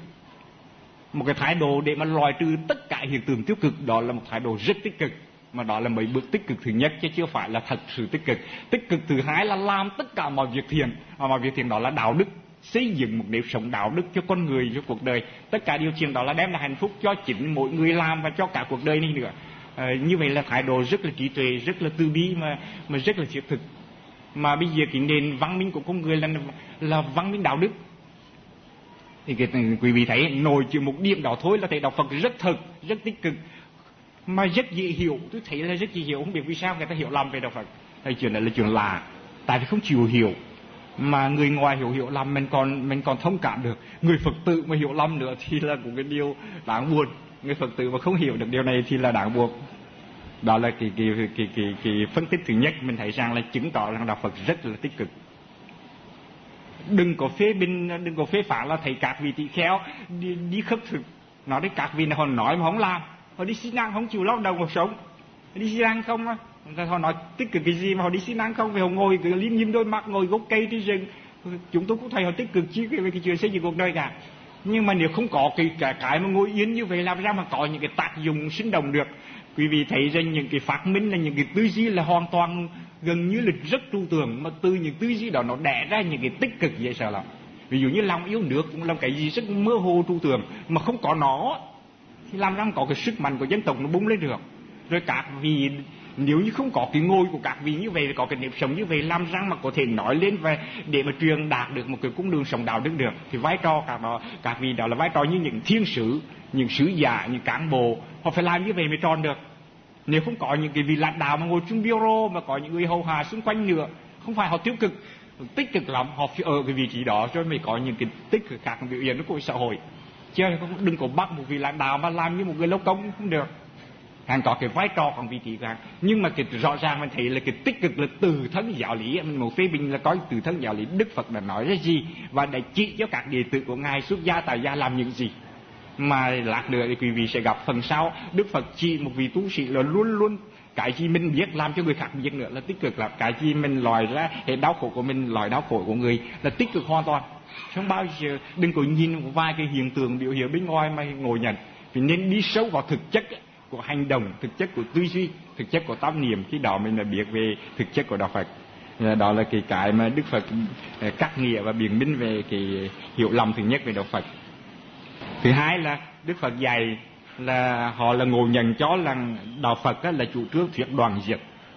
Một cái thái độ để mà loại trừ tất cả hiện tượng tiêu cực, đó là một thái độ rất tích cực. Mà đó là mấy bước tích cực thứ nhất, chứ chưa phải là thật sự tích cực. Tích cực thứ hai là làm tất cả mọi việc thiện. Mà mọi việc thiện đó là đạo đức, xây dựng một nếp sống đạo đức cho con người, cho cuộc đời. Tất cả điều chuyện đó là đem lại hạnh phúc cho chính mỗi người làm và cho cả cuộc đời này nữa. À, như vậy là thái độ rất là trí tuệ, rất là từ bi, mà mà rất là thiết thực. Mà bây giờ cái nền văn minh của con người là là văn minh đạo đức. Thì cái, quý vị thấy nổi chỉ một điểm đó thôi là thấy đạo Phật rất thật, rất tích cực, mà rất dễ hiểu. Tôi thấy là rất dễ hiểu, không biết vì sao người ta hiểu lầm về đạo Phật. Đây chuyện này là chuyện lạ, tại vì không chịu hiểu. Mà người ngoài hiểu hiểu lầm mình còn mình còn thông cảm được, người Phật tử mà hiểu lầm nữa thì là cũng cái điều đáng buồn. Người Phật tử mà không hiểu được điều này thì là đáng buồn. Đó là cái cái cái cái cái, cái phân tích thứ nhất, mình thấy rằng là chứng tỏ rằng đạo Phật rất là tích cực. Đừng có phê bình, đừng có phê phán là thấy các vị tỳ kheo đi, đi khất thực. Nói đến các vị này họ nói mà không làm, họ đi xin ăn không chịu lao động cuộc sống, đi xin ăn không á. Họ nói tích cực cái gì mà họ đi xin ăn không? Vì họ ngồi cứ liếm nhím đôi mắt, ngồi gốc cây trên rừng. Chúng tôi cũng thấy họ tích cực chứ về cái chuyện xây dựng cuộc đời cả. Nhưng mà nếu không có cái cái, cái mà ngồi yên như vậy, làm ra mà có những cái tác dụng sinh động được. Quý vị thấy rằng những cái phát minh là những cái tư duy là hoàn toàn gần như là rất trừu tượng, mà từ những tư duy đó nó đẻ ra những cái tích cực dễ sợ lắm. Ví dụ như lòng yêu nước cũng là cái gì rất mơ hồ trừu tượng, mà không có nó thì làm ra có cái sức mạnh của dân tộc nó bung lên được. Rồi các vị nếu như không có cái ngôi của các vị như vậy, có cái nếp sống như vậy, làm rằng mà có thể nói lên về để mà truyền đạt được một cái cung đường sống đạo đức được, thì vai trò các đó các vị đó là vai trò như những thiên sứ, những sứ giả, những cán bộ, họ phải làm như vậy mới tròn được. Nếu không có những cái vị lãnh đạo mà ngồi trong bureau, mà có những người hầu hạ xung quanh nữa, không phải họ tiêu cực tích cực lắm, họ phải ở cái vị trí đó rồi mới có những cái tích cực khác biểu hiện của xã hội. Chứ đừng có bắt một vị lãnh đạo mà làm như một người lâu công không được. Hắn có cái vai trò còn vị trí của hắn, nhưng mà cái rõ ràng mình thấy là cái tích cực là từ thân giáo lý. Mình một phê bình là có từ thân giáo lý Đức Phật đã nói ra gì và đã chỉ cho các đệ tử của ngài xuất gia tại gia làm những gì. Mà lát nữa thì quý vị sẽ gặp phần sau Đức Phật chỉ một vị tu sĩ là luôn luôn cái gì mình biết làm cho người khác biết nữa là tích cực, là cái gì mình lòi ra hệ đau khổ của mình, lòi đau khổ của người là tích cực hoàn toàn. Không bao giờ đừng có nhìn một vài cái hiện tượng biểu hiện bên ngoài mà ngồi nhận, vì nên đi sâu vào thực chất của hành động, thực chất của tư duy, thực chất của tâm niệm, khi đó mình đã biết về thực chất của đạo Phật. Đó là cái cái mà Đức Phật cắt nghĩa và biện minh về cái hiểu lầm thứ nhất về đạo Phật. Thứ hai là Đức Phật dạy là họ là ngộ nhận cho là đạo Phật là chủ trương thuyết đoàn diệt,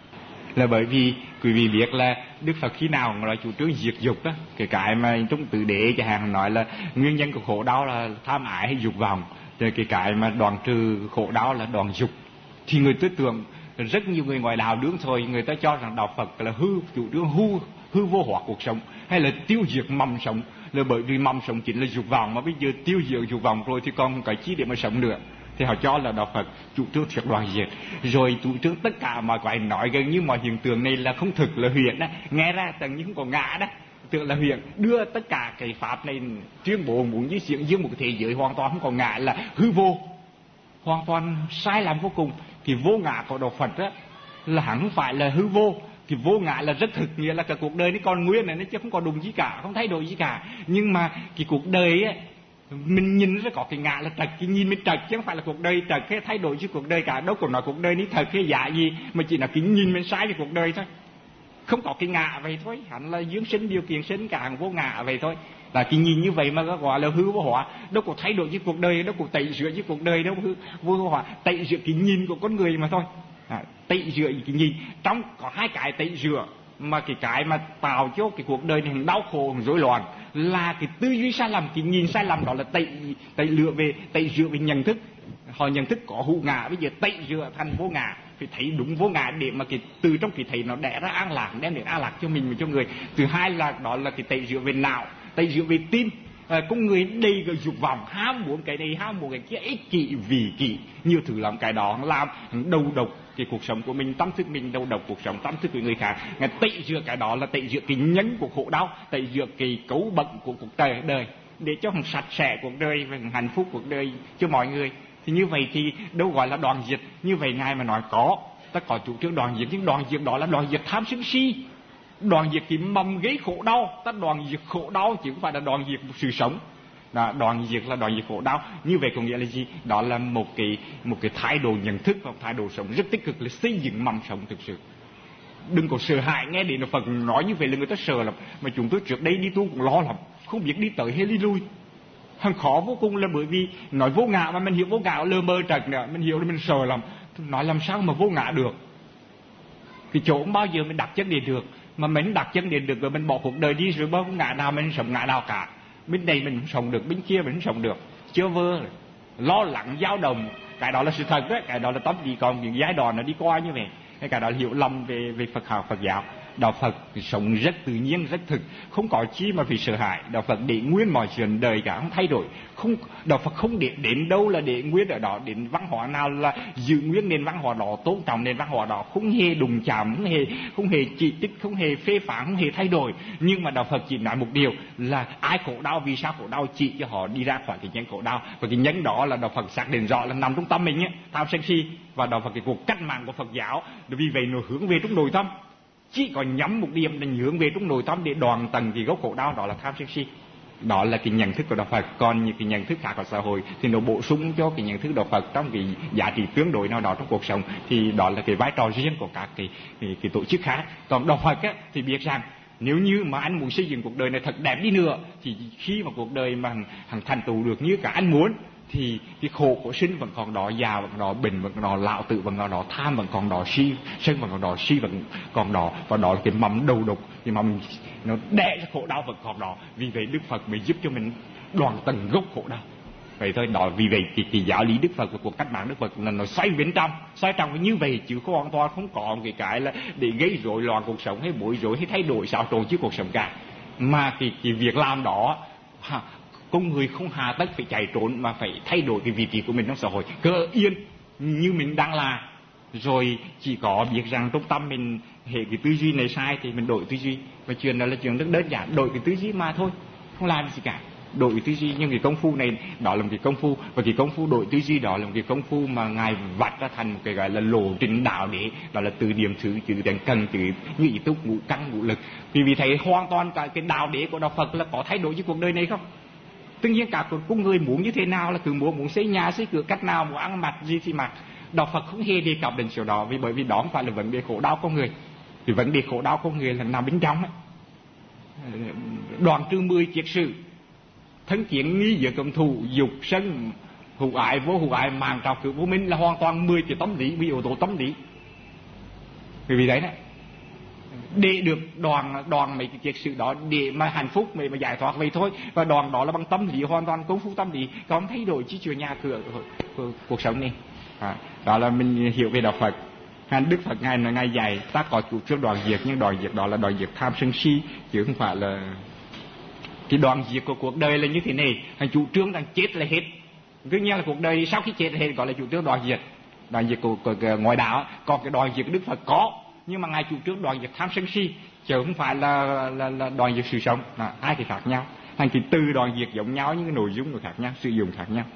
là bởi vì quý vị biết là Đức Phật khi nào là chủ trương diệt dục đó, cái cái mà trong Tử Đế chẳng hạn nói là nguyên nhân của khổ đau là tham ái hay dục vọng, rồi cái cái mà đoạn trừ khổ đau là đoạn dục, thì người tư tưởng rất nhiều người ngoài đạo đứng thôi, người ta cho rằng đạo Phật là hư chủ trương hư hư vô hóa cuộc sống, hay là tiêu diệt mầm sống, là bởi vì mầm sống chính là dục vọng, mà bây giờ tiêu diệt dục vọng rồi thì còn cái chi để mà sống nữa, thì họ cho là đạo Phật chủ trương thuyết đoàn diệt, rồi chủ trương tất cả mọi cái nói gần như mọi hiện tượng này là không thực, là huyền đó, nghe ra tưởng như không có ngã đó, tưởng là huyền, đưa tất cả cái pháp này tuyên bố muốn với diễn dương một cái thế giới hoàn toàn không có ngã, là hư vô, hoàn toàn sai lầm vô cùng. Thì vô ngã của đạo Phật đó là hẳn không phải là hư vô, thì vô ngã là rất thực, nghĩa là cả cuộc đời nó còn nguyên này, nó chứ không có đụng gì cả, không thay đổi gì cả. Nhưng mà cái cuộc đời ấy, mình nhìn ra có cái ngã là trật, cái nhìn mình trật chứ không phải là cuộc đời trật cái thay đổi chứ cuộc đời cả. Đâu có nói cuộc đời ní thật hay giả gì, mà chỉ là cái nhìn mình sai về cuộc đời thôi, không có cái ngã vậy thôi. Hẳn là dưỡng sinh điều kiện sinh cả vô ngã vậy thôi, là cái nhìn như vậy mà gọi là hư vô hóa. Đâu có thay đổi với cuộc đời, đâu có tẩy rửa với cuộc đời, đâu hư vô hóa, tẩy rửa cái nhìn của con người mà thôi. À, tẩy rửa cái nhìn, trong có hai cái tẩy rửa, mà cái cái mà tạo cho cái cuộc đời này đau khổ rối loạn là cái tư duy sai lầm, cái nhìn sai lầm, đó là tẩy tẩy lựa về tẩy rửa về nhận thức. Họ nhận thức có hữu ngã, bây giờ tẩy rửa thành vô ngã, phải thấy đúng vô ngã để mà cái từ trong cái thấy nó đẻ ra an lạc, đem đến an lạc cho mình và cho người. Thứ hai là đó là cái tẩy rửa về não, tẩy rửa về tim. À, con người đầy cái dục vọng, ham muốn cái này ham muốn cái kia, ích kỷ vị kỷ, nhiều thứ lắm, cái đó làm đầu độc cái cuộc sống của mình, tâm thức mình đầu độc cuộc sống tâm thức của người khác. Ngày tẩy rửa cái đó là tẩy rửa cái nhánh của khổ đau, tẩy rửa cái cấu bận của cuộc đời, đời để cho sạch sẽ cuộc đời và hạnh phúc cuộc đời cho mọi người. Thì như vậy thì đâu gọi là đoàn diệt. Như vậy ngài mà nói có, ta có chủ trương đoàn diệt, nhưng đoàn diệt đó là đoàn diệt tham sân si, đoàn diệt cái mầm gây khổ đau. Ta đoàn diệt khổ đau chứ không phải là đoàn diệt một sự sống. Đó, đoàn diệt là đoàn diệt khổ đau. Như vậy có nghĩa là gì? Đó là một cái một cái thái độ nhận thức và thái độ sống rất tích cực, là xây dựng mầm sống thực sự. Đừng có sợ hãi, nghe đến Phật nói như vậy là người ta sợ lắm. Mà chúng tôi trước đây đi tu cũng lo lắm, không biết đi tới hay đi lui. Hắn khó vô cùng là bởi vì nói vô ngã mà mình hiểu vô ngã lơ mơ trật nữa, mình hiểu là mình sợ lắm. Nói làm sao mà vô ngã được? Cái chỗ không bao giờ mình đặt chân để được, mà mình đặt chân để được rồi mình bỏ cuộc đời đi rồi bao ngã nào mình sống ngã nào cả. Bên đây mình không sống được, bên kia mình không sống được, chưa vơ lo lắng dao động. Cái đó là sự thật đấy, cái đó là tóm gì còn những giai đoạn nó đi qua như vậy. Cái đó là hiểu lầm về về Phật học Phật giáo. Đạo Phật sống rất tự nhiên, rất thực, không có chi mà phải sợ hãi. Đạo Phật để nguyên mọi chuyện đời cả, không thay đổi. Không, Đạo Phật không để đến đâu là để nguyên ở đó, đến văn hóa nào là giữ nguyên nền văn hóa đó, tôn trọng nền văn hóa đó, không hề đụng chạm, không hề không hề chỉ trích, không hề phê phán, không hề thay đổi. Nhưng mà Đạo Phật chỉ nói một điều là ai khổ đau, vì sao khổ đau, chỉ cho họ đi ra khỏi cái nhánh khổ đau. Và cái nhánh đó là Đạo Phật xác định rõ là nằm trong tâm mình ấy, tham sân si. Và Đạo Phật cái cuộc cách mạng của Phật giáo, vì vậy nó hướng về trong nội tâm, chỉ có nhắm một điểm là hướng về trong nội tâm để đoạn tận cái gốc khổ đau, đó là tham sân si. Đó là cái nhận thức của đạo Phật. Còn những cái nhận thức khác của xã hội thì nó bổ sung cho cái nhận thức đạo Phật trong cái giá trị tương đối nào đó trong cuộc sống, thì đó là cái vai trò riêng của các cái, cái, cái tổ chức khác. Còn đạo Phật á, thì biết rằng nếu như mà anh muốn xây dựng cuộc đời này thật đẹp đi nữa, thì khi mà cuộc đời mà hằng thành tựu được như cả anh muốn, thì cái khổ của sinh vẫn còn đó, già vẫn còn đó, bệnh vẫn còn đó, lão tử vẫn còn đó, tham vẫn còn đó, si sân vẫn còn đó, si vẫn còn đó, và đó là cái mầm đầu độc, cái mầm nó đẻ ra khổ đau vẫn còn đó. Vì vậy Đức Phật mới giúp cho mình đoạn tận gốc khổ đau. Vậy thôi đó, vì vậy cái, cái giáo lý Đức Phật của cuộc cách mạng Đức Phật là nó xoay bên trong, xoay trong như vậy, chứ không hoàn toàn không có cái cái là để gây rối loạn cuộc sống hay bối rối hay thay đổi xáo trộn chứ cuộc sống cả. Mà cái cái việc làm đó ha, con người không hà tất phải chạy trốn, mà phải thay đổi cái vị trí của mình trong xã hội, cơ yên như mình đang là. Rồi chỉ có biết rằng trong tâm mình hệ cái tư duy này sai thì mình đổi tư duy, và chuyện đó là chuyện rất đơn giản, đổi cái tư duy mà thôi, không làm gì cả. Đổi cái tư duy, nhưng cái công phu này đó là một cái công phu, và cái công phu đổi tư duy đó là một cái công phu mà ngài vạch ra thành một cái gọi là lộ trình đạo đế, đó là từ điểm thứ chữ đến cần chữ như ý túc ngũ căn ngũ lực. Vì vì thấy hoàn toàn cả cái đạo đế của đạo Phật là có thay đổi với cuộc đời này không? Tất nhiên cả con người muốn như thế nào là cứ muốn muốn xây nhà xây cửa cách nào, muốn ăn mặc gì thì mặc. Đạo Phật không hề đề cập đến chỗ đó, vì bởi vì đó không phải là vấn đề khổ đau con người. Thì vấn đề khổ đau con người là nằm bên trong ấy. Đoạn trừ mười triết sử, thân kiến nghi giữa cầm thù, dục sân hữu ái vô hữu ái, màng trào cử vô minh, là hoàn toàn mười cái tâm lý, vì yếu tố tâm lý. Vì vì đấy đấy, để được đoàn đoàn mấy cái triết sử đó để mà hạnh phúc, để mà giải thoát vậy thôi. Và đoàn đó là bằng tâm lý, hoàn toàn công phu tâm lý, không thay đổi chi chữa nhà cửa của cuộc sống này. À, đó là mình hiểu về đạo Phật. Đức Phật ngài nói ngài dạy ta có chủ trương đoàn diệt, nhưng đoàn diệt đó là đoàn diệt tham sân si, chứ không phải là cái đoàn diệt của cuộc đời là như thế này. Hành chủ trương rằng chết là hết. Cứ như là cuộc đời sau khi chết là hết, gọi là chủ trương đoàn diệt, đoàn diệt của, của, của ngoại đạo. Còn cái đoàn diệt của Đức Phật có, nhưng mà ngài chủ trương đoàn diệt tham sân si, chứ không phải là là, là đoàn diệt sự sống. À, hai cái khác nhau. Thành cái từ đoàn diệt giống nhau nhưng cái nội dung nó khác nhau, sử dụng khác nhau.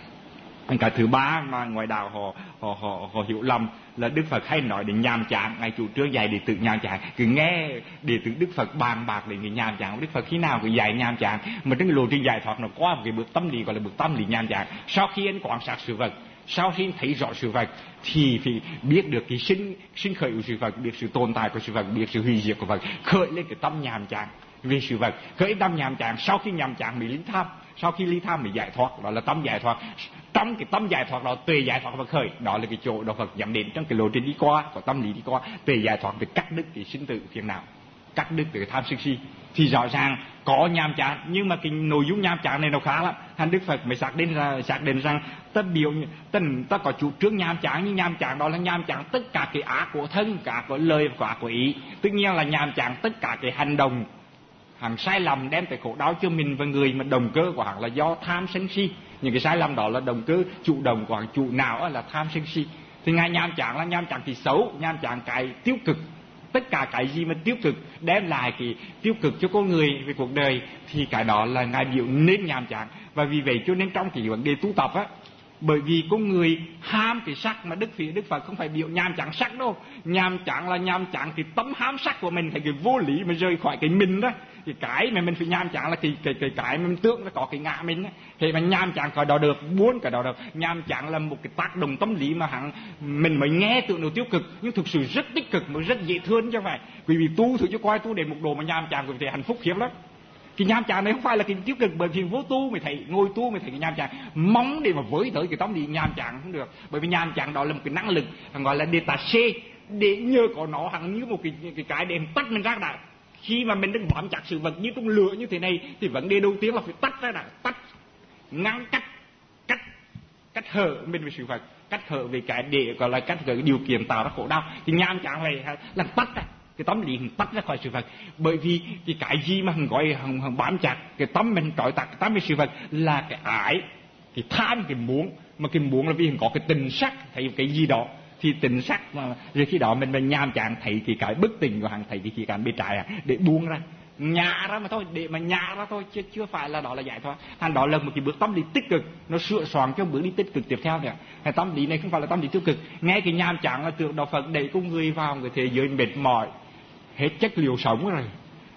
Cái thứ ba mà ngoại đạo họ họ họ họ hiểu lầm là Đức Phật hay nói đến nhàm chán, ngài chủ trương dạy đệ tử nhàm chán. Cứ nghe đệ tử Đức Phật bàn bạc đến cái nhàm chán, Đức Phật khi nào cũng dạy nhàm chán, mà trong lộ trình giải thoát nó qua một cái bước tâm lý gọi là bước tâm lý nhàm chán. Sau khi anh quan sát sự vật, sau khi thấy rõ sự vật, thì phải biết được cái sinh sinh khởi của sự vật, biết sự tồn tại của sự vật, biết sự hủy diệt của vật, khởi lên cái tâm nhàm chán về sự vật, khởi tâm nhàm chán. Sau khi nhàm chán mới ly tham, sau khi ly tham mới giải thoát, đó là tâm giải thoát. Trong cái tâm giải thoát đó, tuệ giải thoát và khởi, đó là cái chỗ đạo Phật nhắm đến trong cái lộ trình đi qua của tâm lý đi qua. Tuệ giải thoát về cắt đứt cái sinh tử phiền não, cắt đứt cái tham sân si, thì rõ ràng có nhàm chán, nhưng mà cái nội dung nhàm chán này nó khá lắm. Thành Đức Phật mới xác định ra xác định rằng ta biểu tình ta có chủ trương nhàm chán, nhưng nhàm chán đó là nhàm chán tất cả cái ác của thân, cả của lời và cả của ý. Tất nhiên là nhàm chán tất cả cái hành động hàng sai lầm đem tới khổ đau cho mình và người, mà động cơ của hàng là do tham sân si. Những cái sai lầm đó là động cơ chủ động của hàng, chủ não là tham sân si. Thì ngài nhàm chán là nhàm chán thì xấu, nhàm chán cái tiêu cực. Tất cả cái gì mà tiêu cực đem lại cái tiêu cực cho con người về cuộc đời, thì cái đó là ngài biểu nên nhàm chán. Và vì vậy cho nên trong cái vấn đề tu tập á, bởi vì con người ham cái sắc, mà Đức Phật Đức Phật không phải biểu nhàm chán sắc đâu. Nhàm chán là nhàm chán cái tấm ham sắc của mình, thành cái vô lý mà rời khỏi cái mình đó. Cái cái mà mình phải nhàm chán là cái cái cái cái mình tưởng nó có cái ngã mình á. Thế mà nhàm chán cái đó được, muốn cái đó được. Nhàm chán là một cái tác động tâm lý mà hẳn mình mới nghe tưởng nó tiêu cực, nhưng thực sự rất tích cực, mà rất dễ thương chứ không phải. Vì vì tu thử cho coi, tu đến một độ mà nhàm chán cũng thể hạnh phúc khiếp lắm. Cái nhàm chán này không phải là cái tiêu cực, bởi vì vô tu mới thấy, ngồi tu mới thấy cái nhàm chán. Mong để mà với tới cái tâm lý nhàm chán không được, bởi vì nhàm chán đó là một cái năng lực gọi là détaché, để nhờ có nó hẳn như một cái cái cái để tách mình ra đã. Khi mà mình đang bám chặt sự vật như trong lửa như thế này, thì vấn đề đầu tiên là phải tách ra đã, tách ngăn cách cách cách hở mình với sự vật, cách hở về cái để gọi là cách hở điều kiện tạo ra khổ đau. Thì nhàm chán này là tách ra cái tâm lý tách ra khỏi sự vật. Bởi vì cái cái gì mà hằng gọi hằng, hằng bám chặt cái tâm mình trói chặt cái tâm với sự vật là cái ái, cái tham, cái muốn. Mà cái muốn là vì hằng có cái tình sắc, thấy cái gì đó thì tình sắc mà rồi khi đó mình mình nhàm chán thấy cái cái bất tình của hằng, thấy cái khía cạnh bên trái à, để buông ra, nhả ra mà thôi, để mà nhả ra thôi, chứ chưa phải là đó là giải thoát. Thành đó là một cái bước tâm lý tích cực, nó sửa soạn cho bước đi tích cực tiếp theo nữa. Cái tâm lý này không phải là tâm lý tiêu cực. Nghe cái nhàm chán là tưởng đạo Phật đẩy con người vào cái thế giới mệt mỏi, hết chất liệu sống rồi,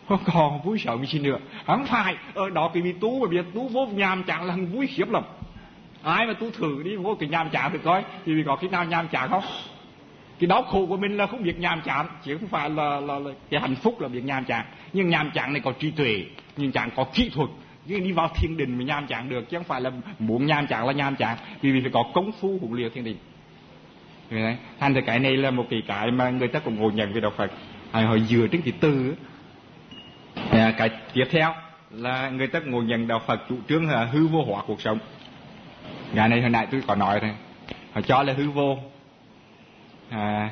Không còn vui sợ gì nữa. Không phải ở đó cái vì tu mà biết tu vô nhàm chán là vui khiếp lắm. Ai mà tu thử đi vô cái nhàm chán thì coi thì vì có cái nào nhàm chán không? Cái đau khổ của mình là không biết nhàm chán, chứ không phải là, là, là cái hạnh phúc là việc nhàm chán. Nhưng nhàm chán này có trí tuệ, nhưng chán có kỹ thuật. Nhưng đi vào thiền định mới nhàm chán được, chứ không phải là muốn nhàm chán là nhàm chán, vì vì phải có công phu huấn luyện thiền định. Đấy. Thành ra cái này là một cái cái mà người ta cũng ngộ nhận về đạo Phật. Họ dựa trên cái từ. À, cái tiếp theo là người ta ngộ nhận đạo Phật chủ trương là hư vô hóa cuộc sống. Ngày này hồi nãy tôi có nói rồi, họ cho là hư vô. À,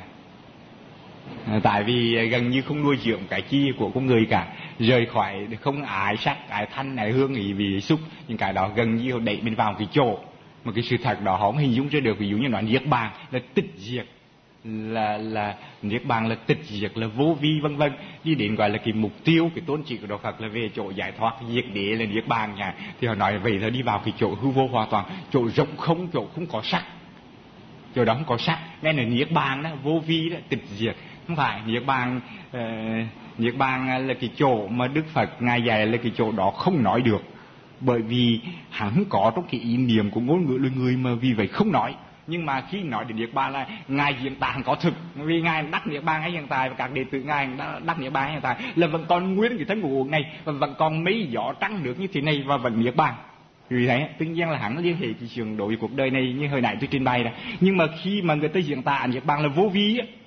tại vì gần như không nuôi dưỡng cái chi của con người cả, rời khỏi không ái sắc, ái thanh, ái hương, ý vì xúc, những cái đó gần như họ đẩy mình vào cái chỗ mà cái sự thật đó họ không hình dung ra được. Ví dụ như nói niết bàn là tịch diệt, là là niết bàn là tịch diệt, là vô vi, vân vân, đi đến gọi là cái mục tiêu, cái tôn chỉ của đạo Phật là về chỗ giải thoát diệt đế là niết bàn nha. Thì họ nói vậy là đi vào cái chỗ hư vô hoàn toàn, chỗ rộng không, chỗ không có sắc, chỗ đó không có sắc, nên là niết bàn đó, vô vi đó, tịch diệt. Không phải niết bàn, uh, niết bàn là cái chỗ mà Đức Phật ngài dạy là cái chỗ đó không nói được, bởi vì hắn không có trong cái ý niệm của ngôn ngữ lời người, mà vì vậy không nói. Nhưng mà khi nói đến niết bàn là ngài diễn tả có thực, vì ngài đắc niết bàn hay hiện tại, và các đệ tử ngài đắc niết bàn hiện tại là vẫn còn nguyên cái thân của này, và vẫn còn mấy gió trắng nước như thế này, và vẫn niết bàn. Vì thế tự nhiên là hắn liên hệ cái trường đối với cuộc đời này như hồi nãy tôi trình bày đó. Nhưng mà khi mà người ta diễn tả niết bàn là vô vi á,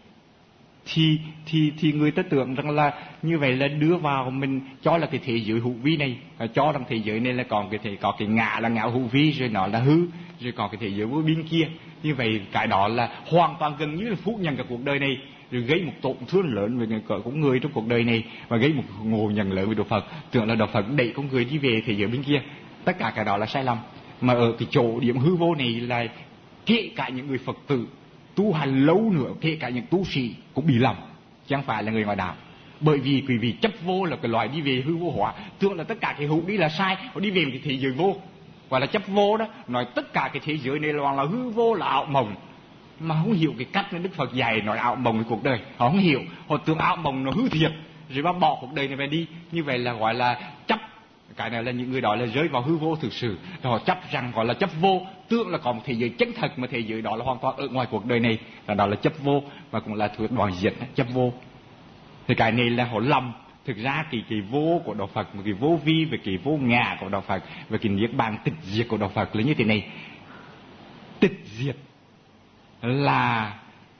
thì thì thì người ta tưởng rằng là như vậy là đưa vào mình cho là cái thế giới hữu vi này, cho rằng thế giới này là còn cái thể có cái ngã là ngã hữu vi, rồi nó là hư, rồi còn cái thế giới vô biên kia. Như vậy cái đó là hoàn toàn gần như là phủ nhận cả cuộc đời này, rồi gây một tổn thương lớn về người cỡ của người trong cuộc đời này, và gây một ngộ nhận lớn về đạo Phật, tưởng là đạo Phật đẩy con người đi về thế giới bên kia. Tất cả cái đó là sai lầm. Mà ở cái chỗ điểm hư vô này là kể cả những người Phật tử tu hành lâu nữa, kể cả những tu sĩ cũng bị lầm, chẳng phải là người ngoại đạo. Bởi vì quý vị chấp vô là cái loại đi về hư vô hóa, tưởng là tất cả cái hữu đi là sai, họ đi về một cái thế giới vô, gọi là chấp vô đó, nói tất cả cái thế giới này là, là hư vô, là ảo mộng, mà không hiểu cái cách Đức Phật dạy nói ảo mộng cái cuộc đời. Họ không hiểu, họ tưởng ảo mộng nó hư thiệt, rồi bắt bỏ cuộc đời này về đi. Như vậy là gọi là chấp. Cái này là những người đó là rơi vào hư vô thực sự, họ chấp rằng gọi là chấp vô, tưởng là có một thế giới chân thật, mà thế giới đó là hoàn toàn ở ngoài cuộc đời này, là đó là chấp vô, và cũng là thuộc đoàn diệt chấp vô. Thì cái này là họ lầm. Thực ra cái cái vô của đạo Phật, một cái vô vi về cái vô ngã của đạo Phật, về cái niết bàn tịch diệt của đạo Phật là như thế này. Tịch diệt là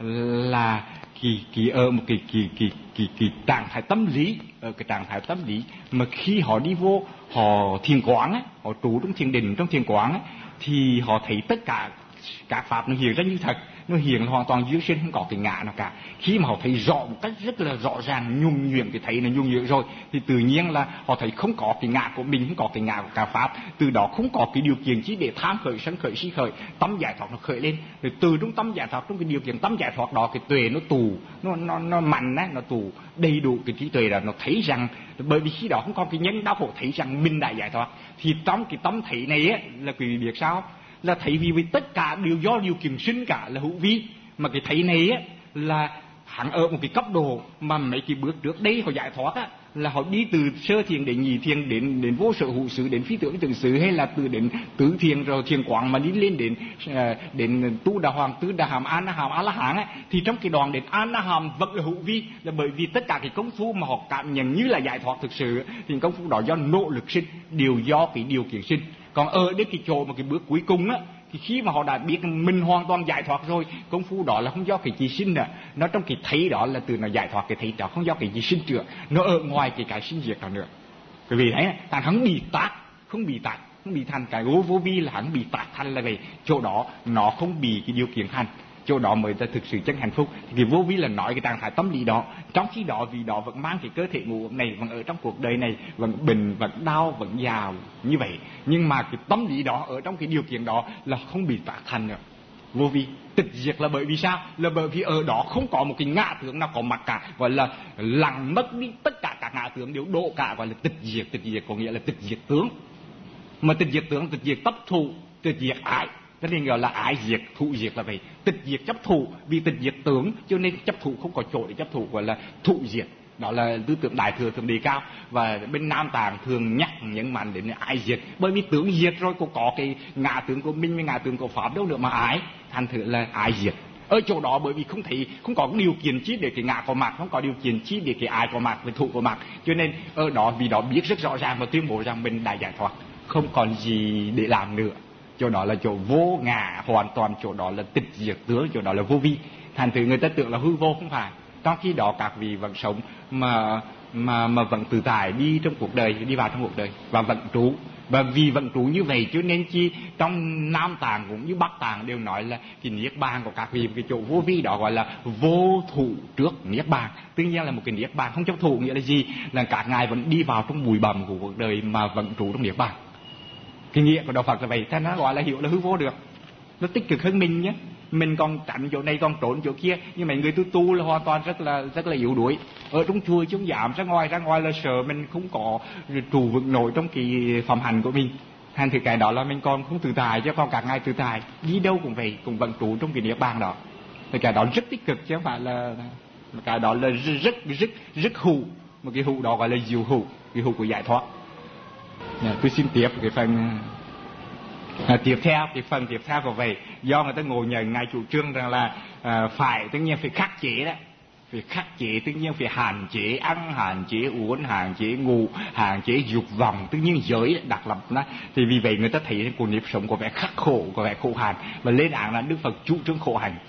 là kỳ kỳ ở một cái kỳ kỳ kỳ kỳ trạng thái tâm lý, ở cái trạng thái tâm lý mà khi họ đi vô họ thiền quán á, họ trụ trong thiền định, trong thiền quán á, thì họ thấy tất cả các pháp nó hiện ra như thật, nó hiện là hoàn toàn dưới sinh, không có cái ngã nào cả. Khi mà họ thấy rõ một cách rất là rõ ràng, nhung nhuyễn cái thấy nó nhung nhuyễn rồi, thì tự nhiên là họ thấy không có cái ngã của mình, không có cái ngã của cả pháp. Từ đó không có cái điều kiện chỉ để tham khởi, sân khởi, si khởi, tâm giải thoát nó khởi lên. Rồi từ trong tâm giải thoát, trong cái điều kiện tâm giải thoát đó, cái tuệ nó tù, nó nó nó mạnh á, nó tù đầy đủ cái trí tuệ là nó thấy rằng, bởi vì khi đó không có cái nhân đau khổ, thấy rằng mình đã giải thoát. Thì trong cái tâm thấy này á là quý vị biết sao? Là thấy vì, vì tất cả đều do điều kiện sinh cả, là hữu vi. Mà cái thấy này á là hắn ở một cái cấp độ mà mấy cái bước trước đây họ giải thoát á, là họ đi từ sơ thiền đến nhị thiền, đến đến vô sở hữu xứ, đến phi tưởng tượng xứ, hay là từ đến tứ thiền rồi thiền quán mà đi lên đến đến tu đà hoàng, tứ đà hàm, an na hàm, a la hán á. Thì trong cái đoạn đến an na hàm vẫn là hữu vi, là bởi vì tất cả cái công phu mà họ cảm nhận như là giải thoát thực sự thì công phu đó do nỗ lực sinh, đều do cái điều kiện sinh. Còn ở đến cái chỗ mà cái bước cuối cùng á, thì khi mà họ đã biết mình hoàn toàn giải thoát rồi, công phu đó là không do cái gì sinh nữa, nó trong cái thấy đó là từ nó giải thoát cái thấy đó, không do cái gì sinh trưởng, nó ở ngoài cái cái sinh diệt đó nữa. Bởi vì đấy, thằng hắn bị tát, không bị tát, không bị thành cái vô vô vi là hắn bị tát thành là vậy. Chỗ đó nó không bị cái điều kiện thành, chỗ đó mới là thực sự chân hạnh phúc. Cái vô vi là nói cái trạng thái tâm lý đó. Trong khi đó vì đó vẫn mang cái cơ thể ngủ này, vẫn ở trong cuộc đời này, vẫn bệnh, vẫn đau, vẫn già như vậy. Nhưng mà cái tâm lý đó ở trong cái điều kiện đó là không bị tạc thành nữa. Vô vi tịch diệt là bởi vì sao? Là bởi vì ở đó không có một cái ngã tướng nào có mặt cả, gọi là lặng mất đi tất cả các ngã tướng đều độ cả, gọi là tịch diệt. Tịch diệt có nghĩa là tịch diệt tướng. Mà tịch diệt tướng, tịch diệt tập thụ, tịch diệt ái. Cho nên gọi là ái diệt, thụ diệt là vậy. Tịch diệt chấp thụ, vì tịch diệt tướng cho nên chấp thụ không có chỗ để chấp thụ, gọi là thụ diệt. Đó là tư tưởng Đại Thừa Thượng Đế cao. Và bên Nam Tạng thường nhắc nhấn mạnh đến ái diệt, bởi vì tướng diệt rồi có có cái ngã tướng của mình với ngã tướng của Pháp đâu nữa mà ái, thành thử là ái diệt. Ở chỗ đó bởi vì không thấy, không có điều kiện chi để cái ngã có mặt, không có điều kiện chi để cái ái có mặt, với thụ có mặt, cho nên ở đó vì đó biết rất rõ ràng và tuyên bố rằng mình đã giải thoát, không còn gì để làm nữa. Chỗ đó là chỗ vô ngã hoàn toàn, chỗ đó là tịch diệt tướng, chỗ đó là vô vi. Thành thử người ta tưởng là hư vô, không phải. Trong khi đó các vị vẫn sống mà mà mà vẫn tự tại đi trong cuộc đời, đi vào trong cuộc đời và vẫn trú. Và vì vận trú như vậy cho nên chi trong Nam Tạng cũng như Bắc Tạng đều nói là cái niết bàn của các vị, cái chỗ vô vi đó gọi là vô thụ trước niết bàn. Tuy nhiên là một cái niết bàn không chấp thụ, nghĩa là gì? Là các ngài vẫn đi vào trong bụi bặm của cuộc đời mà vận trú trong niết bàn. Cái nghĩa của đạo Phật là vậy, thế nó gọi là hiểu là hư vô được. Nó tích cực hơn mình nhé. Mình còn tránh chỗ này còn trốn chỗ kia, nhưng mà người tu tu là hoàn toàn rất là rất là yếu đuối. Ở trong chùa chúng giảm ra ngoài, ra ngoài là sợ mình không có trụ vững nổi trong cái phẩm hành của mình. Thành thì cái đó là mình còn không tự tại, chứ còn cả ngày tự tại đi đâu cũng vậy, cũng vẫn trụ trong cái niết bàn đó. Thì cái đó rất tích cực chứ không phải là cái đó là rất rất rất, rất hữu. Một cái hữu đó gọi là diệu hữu, cái hữu của giải thoát. Nhà, tôi xin tiếp cái phần À, tiếp theo thì phần tiếp theo của vậy, do người ta ngồi nhận ngài chủ trương rằng là à, phải tất nhiên phải khắc chế đó, phải khắc chế, tất nhiên phải hạn chế ăn, hạn chế uống, hạn chế ngủ, hạn chế dục vọng, tất nhiên giới đặc lập đó. Thì vì vậy người ta thấy cuộc nếp sống có vẻ khắc khổ, có vẻ khổ hạnh, và lên án là Đức Phật chủ trương khổ hạnh.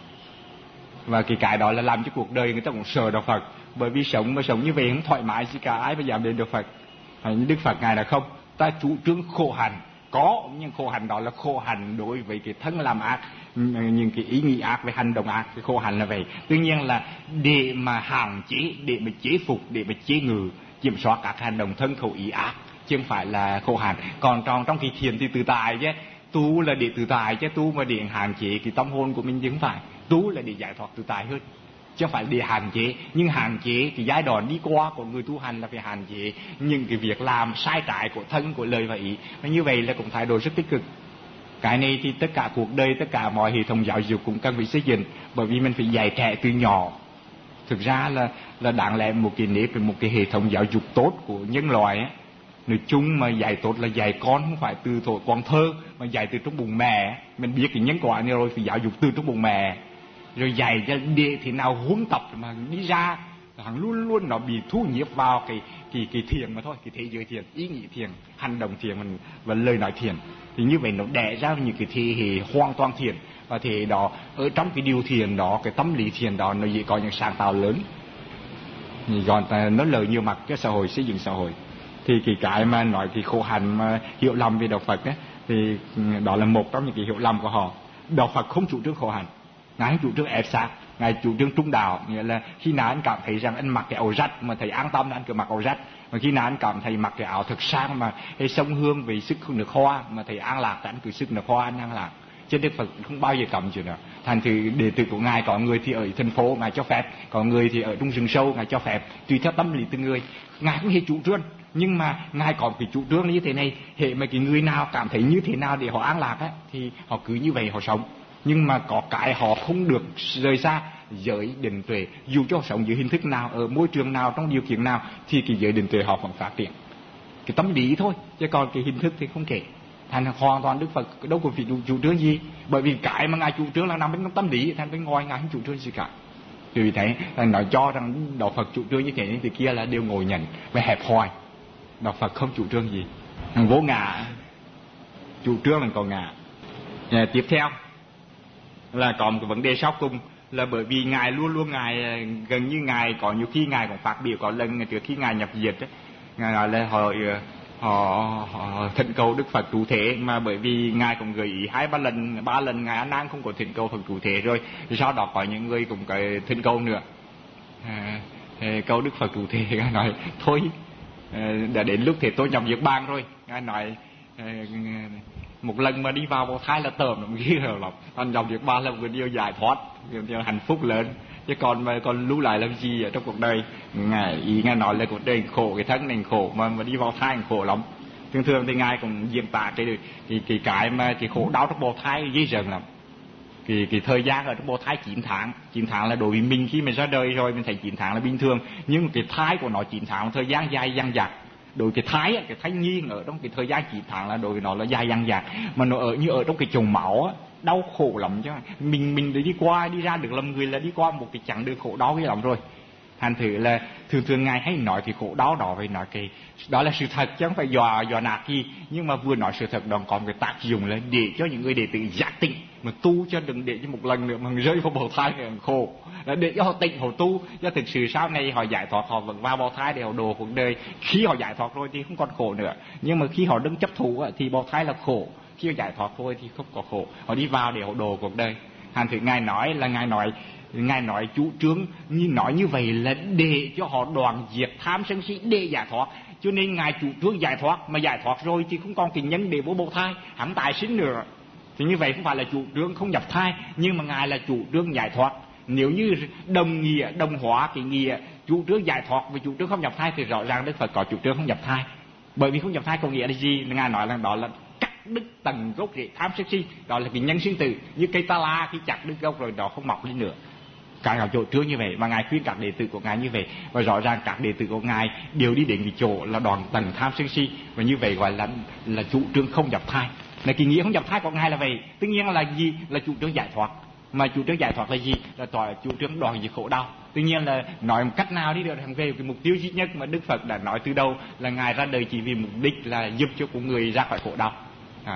Và cái cái đó là làm cho cuộc đời người ta cũng sợ đạo Phật, bởi vì sống mà sống như vậy không thoải mái gì cả, ai mà dám đến đạo Phật. Như Đức Phật ngài là không, ta chủ trương khổ hạnh. Có, nhưng khổ hạnh đó là khổ hạnh đối với cái thân làm ác, những cái ý nghĩ ác với hành động ác, cái khổ hạnh là vậy. Tuy nhiên là để mà hạn chế, để mà chế phục, để mà chế ngự, kiểm soát các hành động thân khẩu ý ác, chứ không phải là khổ hạnh. Còn trong trong cái thiền thì tự tại chứ, tu là để tự tại chứ, tu mà để hạn chế cái tâm hồn của mình chứ không phải. Tu là để giải thoát tự tại hơn, chứ không phải để hạn chế. Nhưng hạn chế cái giai đoạn đi qua của người tu hành là phải hạn chế những cái việc làm sai trái của thân, của lời và ý. Và như vậy là cũng thái độ rất tích cực. Cái này thì tất cả cuộc đời, tất cả mọi hệ thống giáo dục cũng cần phải xây dựng, bởi vì mình phải dạy trẻ từ nhỏ. Thực ra là là đáng lẽ một cái nếp, một cái hệ thống giáo dục tốt của nhân loại ấy, nói chung mà dạy tốt là dạy con không phải từ tuổi còn thơ, mà dạy từ trong bụng mẹ. Mình biết cái nhân quả này rồi, phải giáo dục từ trong bụng mẹ, rồi dạy cho để thế nào huấn tập mà đi ra hắn luôn luôn nó bị thu nhiếp vào cái cái cái thiền mà thôi, cái thế giới thiền, ý nghĩ thiền, hành động thiền mình và lời nói thiền. Thì như vậy nó đẻ ra những cái thế hệ hoàn toàn thiền, và thế đó ở trong cái điều thiền đó, cái tâm lý thiền đó nó dễ có những sáng tạo lớn, còn nó lợi nhiều mặt cái xã hội, xây dựng xã hội. Thì cái cái mà nói cái khổ hạnh mà hiểu lầm về đạo Phật ấy, thì đó là một trong những cái hiểu lầm của họ. Đạo Phật không chủ trương khổ hạnh, ngài chủ trương ép sát, ngài chủ trương trung đạo, nghĩa là khi nào anh cảm thấy rằng anh mặc cái áo rách mà thầy an tâm anh cứ mặc áo rách, mà khi nào anh cảm thấy mặc cái áo thật sang mà hay sông hương vì sức nước hoa mà thầy an lạc thì anh cứ sức nước hoa anh an lạc. Chứ Đức Phật không bao giờ cấm chuyện đó. Thành thử đệ tử của ngài có người thì ở thành phố ngài cho phép, có người thì ở trong rừng sâu ngài cho phép, tùy theo tâm lý từng người. Ngài không hề chủ trương, nhưng mà ngài có cái chủ trương như thế này, hệ mà cái người nào cảm thấy như thế nào để họ an lạc ấy, thì họ cứ như vậy họ sống. Nhưng mà có cái họ không được rời xa giới định tuệ, dù cho sống dưới hình thức nào, ở môi trường nào, trong điều kiện nào, thì cái giới định tuệ họ vẫn phát triển. Cái tâm lý thôi, chứ còn cái hình thức thì không kể. Thành hoàn toàn Đức Phật đâu có phải chủ, chủ trương gì, bởi vì cái mà ngài chủ trương là nằm bên trong tâm lý, thành bên ngoài ngài không chủ trương gì cả. Vì thế nói cho rằng đạo Phật chủ trương như thế này thì kia là đều ngồi nhận và hẹp hòi. Đạo Phật không chủ trương gì, vô ngã, chủ trương là còn ngã. À, tiếp theo là có một cái vấn đề sau cùng, là bởi vì ngài luôn luôn ngài gần như ngài có nhiều khi ngài cũng phát biểu có lần trước khi ngài nhập diệt ấy, ngài nói là họ họ, họ thỉnh cầu Đức Phật trụ thế, mà bởi vì ngài cũng gợi ý hai ba lần ba lần ngài ăn năn không có thỉnh cầu Phật trụ thế, rồi sau đó có những người cũng cái thỉnh cầu nữa, à, cầu Đức Phật trụ thế. Ngài nói thôi đã đến lúc thế tôi nhập diệt bang rồi. Ngài nói một lần mà đi vào bào thai là tởm lắm, ghê lắm. Anh nhập diệt bang là một điều giải thoát, một điều hạnh phúc lớn. Chứ còn mà còn lưu lại làm gì ở trong cuộc đời. Ngài ý ngài nói là cuộc đời khổ, cái thân này khổ, mà mà đi vào thai khổ lắm. Thường thường thì ngài cũng diễn tả cái cái cái cái mà cái khổ đau trong bào thai dễ dàng lắm. cái cái thời gian ở trong bào thai chín tháng. Chín tháng là đối với mình khi mình ra đời rồi mình thấy chín tháng là bình thường, nhưng cái thai của nó chín tháng là thời gian dài dằng dặc. Đối với cái thai cái thai nhi ở trong cái thời gian chín tháng là đối với nó là dài dằng dặc, mà nó ở như ở trong cái chồng máu á, đau khổ lắm chứ. Mình mình đi qua đi ra được làm người là đi qua một cái chặng đường khổ đau cái lắm rồi. Thành thử là thường thường ngài hay nói cái khổ đau đó, phải nói cái đó là sự thật chứ không phải dọa dọa nạt gì, nhưng mà vừa nói sự thật đó còn cái tác dụng là để cho những người đệ tử giác tỉnh mà tu, cho đừng để cho một lần nữa mà rơi vào bào thai là khổ, là để cho họ tỉnh họ tu, cho thực sự sau này họ giải thoát họ vẫn vào bào thai để họ độ cuộc đời. Khi họ giải thoát rồi thì không còn khổ nữa, nhưng mà khi họ đừng chấp thủ thì bào thai là khổ, khi họ giải thoát thôi thì không có khổ, họ đi vào để họ độ cuộc đời. Thành thử ngài nói là ngài nói ngài nói chủ trương như nói như vậy là để cho họ đoạn diệt tham sân si để giải thoát. Cho nên ngài chủ trương giải thoát, mà giải thoát rồi thì không còn cái nhân để bố bào thai hắn tài sinh nữa. Thì như vậy không phải là chủ trương không nhập thai, nhưng mà ngài là chủ trương giải thoát. Nếu như đồng nghĩa đồng hóa cái nghĩa chủ trương giải thoát và chủ trương không nhập thai thì rõ ràng Đức Phật có chủ trương không nhập thai. Bởi vì không nhập thai có nghĩa là gì? Ngài nói là đó là cắt đứt tầng gốc rễ tham sân si, đó là cái nhân sinh tử. Như cây ta la khi chặt đứt gốc rồi đó không mọc lên nữa. Cả ở chỗ trước như vậy, và ngài khuyên các đệ tử của ngài như vậy, và rõ ràng các đệ tử của ngài đều đi đến cái chỗ là đoạn tầng tham sân si, và như vậy gọi là là chủ trương không nhập thai. Là cái nghĩa không nhập thai của ngài là vậy. Tất nhiên là gì? Là chủ trương giải thoát. Mà chủ trương giải thoát là gì? Là tỏ chủ trương đoạn diệt khổ đau. Tuy nhiên là nói một cách nào đi được về cái mục tiêu duy nhất mà Đức Phật đã nói từ đầu là ngài ra đời chỉ vì mục đích là giúp cho con người ra khỏi khổ đau. À.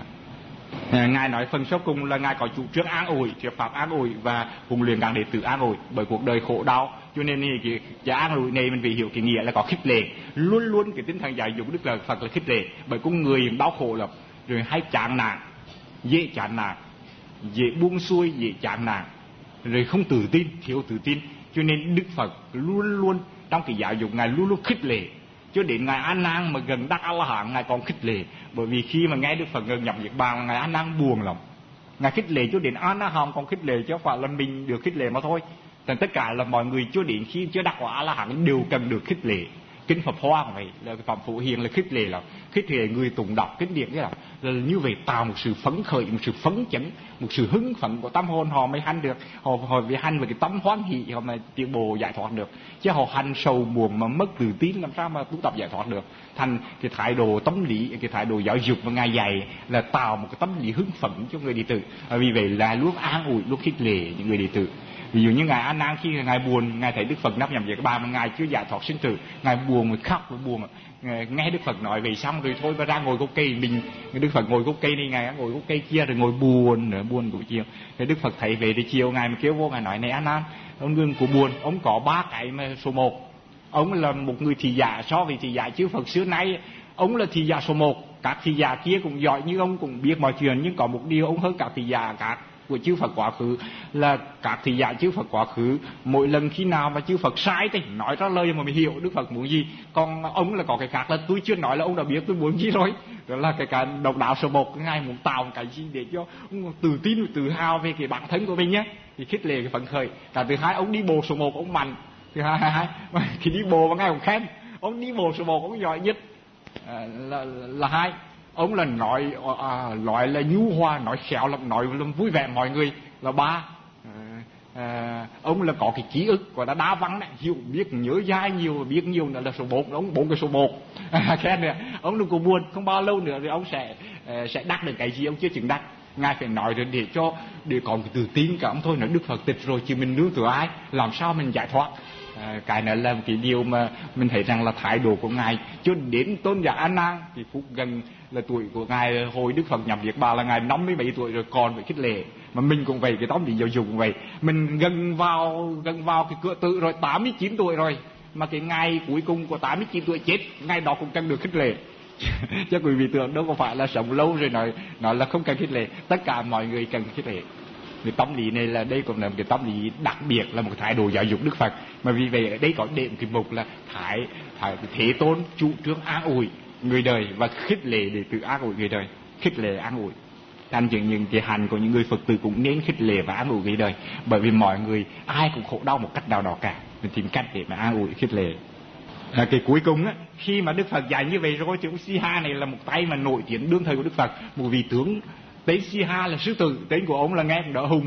Ngài nói phần sau cùng là ngài có chủ trương an ủi, thuyết pháp an ủi và huấn luyện các đệ tử an ủi bởi cuộc đời khổ đau. Cho nên cái, cái an ủi này mình phải hiểu cái nghĩa là có khích lệ, luôn luôn cái tinh thần giáo dục Đức là Phật là khích lệ, bởi con người đau khổ lắm, rồi hay chán nản, dễ chán nản, dễ buông xuôi, dễ chán nản, rồi không tự tin, thiếu tự tin. Cho nên Đức Phật luôn luôn trong cái giáo dục ngài luôn luôn khích lệ. Cho đến ngài A Nan mà gần đắc A La Hán ngài còn khích lệ, bởi vì khi mà nghe Đức Phật gần nhập niết bàn ngài A Nan buồn lắm, ngài khích lệ cho đến A La Hán còn khích lệ, chứ không phải là mình được khích lệ mà thôi. Thành tất cả là mọi người cho đến khi chưa đắc quả A La Hán đều cần được khích lệ. Kinh Phật Hoa vậy là Phạm Phổ Hiền là khích lệ, là khích lệ người tụng đọc kinh điển, là, là như vậy tạo một sự phấn khởi, một sự phấn chấn, một sự hứng phấn của tâm hồn họ mới hành được. Họ họ vì hành về cái tâm hoan hỷ họ mới tiến bộ giải thoát được, chứ họ hành sầu buồn mà mất tự tin làm sao mà tu tập giải thoát được. Thành cái thái độ tâm lý, cái thái độ giáo dục mà ngài dạy là tạo một cái tâm lý hứng phấn cho người đệ tử. Vì vậy là luôn an ủi, luôn khích lệ những người đệ tử. Ví dụ như ngài A Nan khi ngài buồn, ngài thấy Đức Phật nắp nhầm về cái bà mà ngài chưa giải thoát sinh tử, ngài buồn mới khóc mới buồn, nghe Đức Phật nói về xong rồi thôi và ra ngồi gốc cây mình. Đức Phật ngồi gốc cây này, ngài ngồi gốc cây kia rồi ngồi buồn nữa, buồn buổi chiều. Thì Đức Phật thấy về thì chiều ngài mới kêu vô, ngài nói này A Nan, ông đừng có buồn, ông có ba cái mà số một, ông là một người thị giả so với thị giả chư Phật xưa nay, ông là thị giả số một, các thị giả kia cũng giỏi như ông cũng biết mọi chuyện, nhưng có một điều ông hơn các thị giả các của chư Phật quá khứ là các thị giả chư Phật quá khứ mỗi lần khi nào mà chư Phật sai thì nói ra lời mà mình hiểu Đức Phật muốn gì. Còn ông là có cái khác là tôi chưa nói là ông đã biết tôi muốn gì rồi. Đó là cái cái độc đạo số một, ngài muốn tạo một cái gì để cho ông tự tin tự hào về cái bản thân của mình nhé, thì khích lệ cái phấn khởi. Cả thứ hai, ông đi bộ số một ông mạnh. Thứ hai, hai, hai thì đi bộ mà ngài cũng khen ông đi bộ số một ông giỏi nhất. À, là, là hai, ông là nói à, nói là nhu hòa, nói khéo lắm, nói là vui vẻ mọi người. Là ba, à, à, ông là có cái ký ức gọi là đa văn đấy, hiểu biết nhớ dai nhiều, biết nhiều nữa là số một, ông bốn cái số một. À, khen nữa, ông đừng có buồn, không bao lâu nữa thì ông sẽ sẽ đắc được cái gì ông chưa chừng đắc. Ngài phải nói rồi để cho để có cái tự tin cả ông thôi. Nói Đức Phật tịch rồi chứ mình nương từ ai, làm sao mình giải thoát. À, cái này là cái điều mà mình thấy rằng là thái độ của ngài. Cho đến tôn giả A Nan thì phút gần là tuổi của ngài hồi Đức Phật nhập niết bàn là ngài năm mươi bảy tuổi rồi còn phải khích lệ. Mà mình cũng vậy, cái tóm lý giáo dục cũng vậy, mình gần vào gần vào cái cửa tự rồi, tám mươi chín tuổi rồi, mà cái ngày cuối cùng của tám mươi chín tuổi chết, ngày đó cũng cần được khích lệ. Chứ quý vị tưởng đâu có phải là sống lâu rồi nói nói là không cần khích lệ. Tất cả mọi người cần khích lệ. Cái tâm lý này là đây cũng là một cái tâm lý đặc biệt, là một thái độ giáo dục Đức Phật. Mà vì vậy ở đây có đệm cái mục là thái thái Thế Tôn chủ trương an ủi người đời và khích lệ để tự an ủi người đời, khích lệ an ủi. Thành những những cái hành của những người Phật tử cũng nên khích lệ và an ủi người đời, bởi vì mọi người ai cũng khổ đau một cách nào đó cả, mình tìm cách để mà an ủi khích lệ. À, cái cuối cùng á, khi mà Đức Phật dạy như vậy rồi thì ông Si-ha này là một tay mà nổi tiếng đương thời của Đức Phật, một vị tướng tên Si-ha là sư tử, tên của ông là nghe cũng đỡ hùng rồi.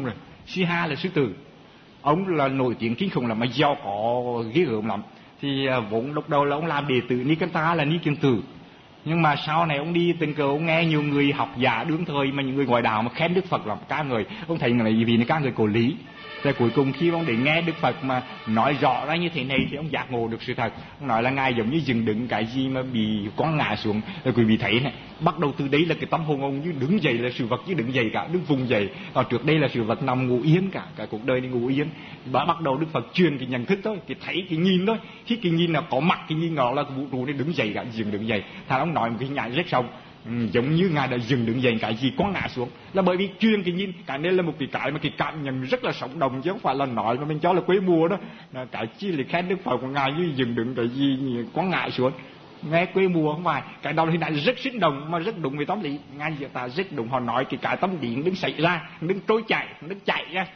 Si-ha là sư tử. Ông là nổi tiếng kinh khủng lắm, mà giàu có ghê gớm lắm. Thì vốn lúc đầu là ông làm đệ tử Nikanta là Ni Kiền Tử. Nhưng mà sau này ông đi tình cờ ông nghe nhiều người học giả đương thời mà những người ngoại đạo mà khen Đức Phật lắm, các người ông thấy là vì các người cổ lý. Rồi cuối cùng khi ông để nghe Đức Phật mà nói rõ ra như thế này thì ông giác ngộ được sự thật. Ông nói là ngài giống như dừng đứng cái gì mà bị quăng ngã xuống. Rồi quý vị thấy này, bắt đầu từ đấy là cái tâm hồn ông như đứng dậy là sự vật chứ đứng dậy cả, đứng vùng dậy. Còn trước đây là sự vật nằm ngủ yên cả, cả cuộc đời đi ngủ yên. Và bắt đầu Đức Phật truyền cái nhận thức thôi, cái thấy cái nhìn thôi. Khi cái nhìn là có mặt, cái nhìn ngỏ là vũ trụ này đứng dậy cả, dừng đứng dậy. Thằng ông nói một cái nhảy rất sâu. Ừ, giống như ngài đã dừng đứng dậy, cái gì quăng ngã xuống là bởi vì chuyên cái nhìn. Cái này là một cái cái mà cái cảm nhận rất là sống động, chứ không phải là nói mà mình cho là quê mùa đó. Là cái chi là khen Đức Phật của ngài như dừng đứng cái gì quăng ngã xuống, nghe quê mùa không phải. Cái đó thì lại rất sinh động mà rất đúng với tâm lý. Ngài diễn ta rất đúng, họ nói cái cái tâm lý đứng xảy ra, đứng trôi chảy, đứng chạy ra.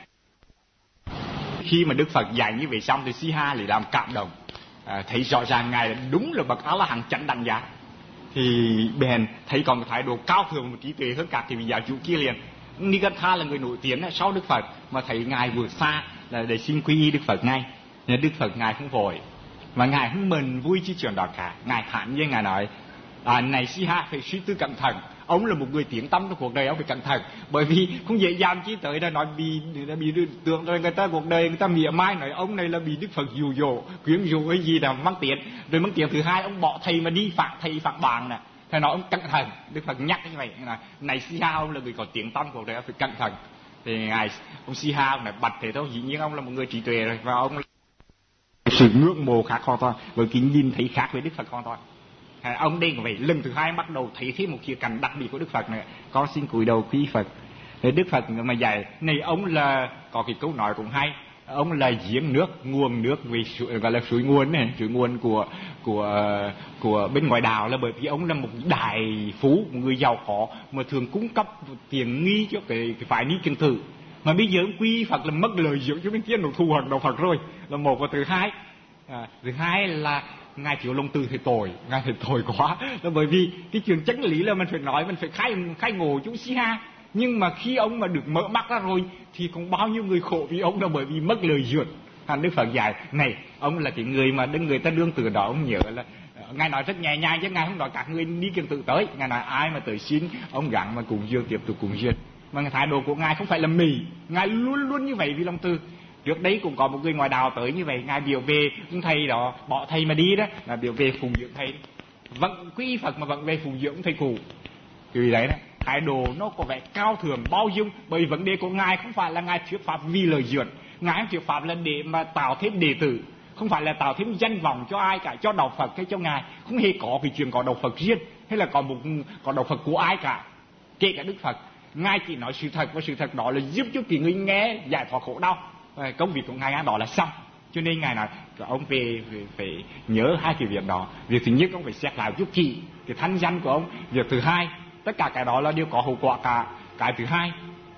Khi mà Đức Phật dạy như vậy xong thì Si-ha lại làm cảm động, à, thấy rõ ràng ngài đúng là bậc A-la-hán chánh đẳng giác. Thì bèn thấy còn cái thái độ cao thượng và trí tuệ hơn các cái vị giáo chủ kia liền. Nikanta là người nổi tiếng sau Đức Phật, mà thấy ngài vượt xa là để xin quy y Đức Phật ngay. Nên Đức Phật ngài không vội và ngài không mừng vui chi chuyện đó cả. Ngài thản nhiên ngài nói, à, này Si-ha phải suy tư cẩn thận. Ông là một người tiếng tâm trong cuộc đời, ông phải cẩn thận, bởi vì không dễ dàng chi tới là nói bị bị tưởng rồi người ta cuộc đời người ta mỉa mai nói ông này là bị Đức Phật dụ dỗ quyến rũ cái gì là mắng tiền. Rồi mắng tiền thứ hai ông bỏ thầy mà đi phạt thầy phạt bạn nè, thầy nói ông cẩn thận. Đức Phật nhắc như vậy là này Si-ha, ông là người có tiếng tâm cuộc đời, ông phải cẩn thận. Thì ngài ông Si-ha ông này bạch thế thôi, dĩ nhiên ông là một người trí tuệ rồi, và ông sự ngưỡng mộ khác hoàn toàn, với cái nhìn thấy khác với Đức Phật hoàn toàn. À, ông đây vậy lần thứ hai bắt đầu thấy thêm một khía cạnh đặc biệt của Đức Phật này. Con xin cúi đầu quý Phật. Để Đức Phật mà dạy này, ông là có cái câu nói cũng hay, ông là giếng nước, nguồn nước vì suối, gọi là suối nguồn này, suối nguồn của của của bên ngoài đạo, là bởi vì ông là một đại phú, một người giàu có mà thường cung cấp tiền nghi cho cái cái phái Ni Kiền Tử. Mà bây giờ ông quy Phật là mất lời dưỡng cho bên kia nó thù hận đạo Phật rồi, là một. Và thứ hai, à, thứ hai là ngài thiếu lòng từ thì tội, ngài thì tội quá, là bởi vì cái chuyện chân lý là mình phải nói, mình phải khai khai ngộ chú Si-ha. Nhưng mà khi ông mà được mở mắt ra rồi thì cũng bao nhiêu người khổ vì ông là bởi vì mất lời duyệt. Thành Đức Phật dạy này, ông là cái người mà đừng người ta đương từ đó, ông nhớ là ngài nói rất nhẹ nhàng chứ ngài không nói các người đi Kiền Tử tới. Ngài nói ai mà tới xin ông gắng mà cùng duyên tiếp tục cùng duyên. Mà thái độ của ngài không phải là mì, ngài luôn luôn như vậy vì lòng từ. Trước đấy cũng có một người ngoài đạo tới như vậy, ngài biểu về ông thầy đó, bỏ thầy mà đi đó, là biểu về phụng dưỡng thầy. Vẫn quý Phật mà vẫn về phụng dưỡng thầy cụ. Vì đấy đó, thái độ nó có vẻ cao thượng bao dung, bởi vấn đề của ngài không phải là ngài thuyết pháp vì lời duyệt, ngài thuyết pháp là để mà tạo thêm đệ tử, không phải là tạo thêm danh vọng cho ai cả, cho đạo Phật hay cho ngài. Không hề có cái chuyện có đạo Phật riêng hay là có một có đạo Phật của ai cả, kể cả Đức Phật. Ngài chỉ nói sự thật, và sự thật đó là giúp cho cái người nghe giải thoát khổ đau. Công việc của ngài đó là xong. Cho nên ngài nói ông về, về phải nhớ hai cái việc đó. Việc thứ nhất ông phải xét lại chút kỹ cái thanh danh của ông. Việc thứ hai, tất cả cái đó là đều có hậu quả cả. Cái thứ hai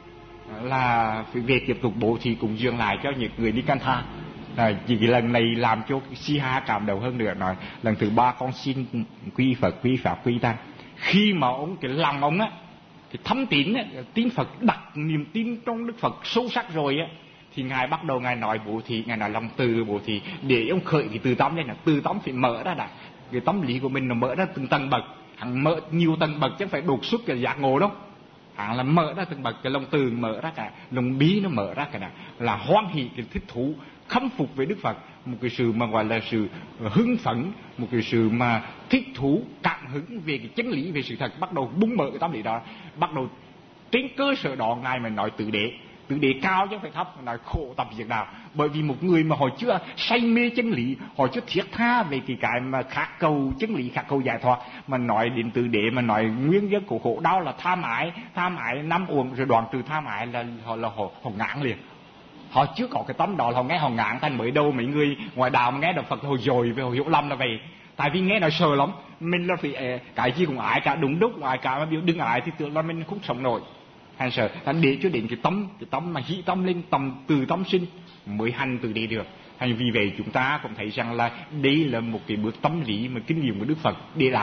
là phải về tiếp tục bố thí cúng dường lại cho những người đi Nikanta. À, chỉ lần này làm cho Si-ha cảm động hơn nữa, nói lần thứ ba con xin quy Phật, quy Pháp, quy Tăng. Khi mà ông cái lòng ông á, cái thâm tín á, tin Phật, đặt niềm tin trong Đức Phật sâu sắc rồi á, thì ngài bắt đầu ngài nói bố thí, ngài nói lòng từ bố thí để ông khởi cái từ tâm lên, là từ tâm phải mở ra đã. Cái tâm lý của mình nó mở ra từng tầng bậc, hẳn mở nhiều tầng bậc chứ không phải đột xuất cái giác ngộ đâu. Hẳn là mở ra từng bậc, cái lòng từ mở ra cả, lòng bí nó mở ra cả, đã là hoan hỷ, cái thích thú, khâm phục với Đức Phật, một cái sự mà gọi là sự hưng phấn, một cái sự mà thích thú, cảm hứng về cái chân lý, về sự thật, bắt đầu bung mở cái tâm lý đó. Bắt đầu trên cơ sở đó ngài mới nói tự đế, tự đế cao chứ không phải thấp, nói khổ tập việc nào. Bởi vì một người mà họ chưa say mê chân lý, họ chưa thiết tha về cái cái mà khát cầu chân lý, khát cầu giải thoát, mà nói đến tự đế, mà nói nguyên nhân của khổ đau là tham ái, tham ái năm uổng, rồi đoạn từ tham ái là họ là họ, họ ngán liền. Họ chưa có cái tâm đó là họ nghe họ ngán. Thành mới đâu mấy người ngoài đạo mà nghe Đạo Phật hồi rồi về hồi hiểu lầm là vậy. Tại vì nghe nói sợ lắm, mình là phải cái gì cũng ái cả, đúng đúc ái cả, mà biểu đừng ái thì tưởng là mình không sống nổi. Hành sợ, thành để cho đến cái tâm, cái tâm mà hỷ tâm lên, tâm từ tâm sinh mới hành từ đây được. Thành vì vậy chúng ta cũng thấy rằng là đây là một cái bước tâm lý mà kinh nghiệm của Đức Phật để lại.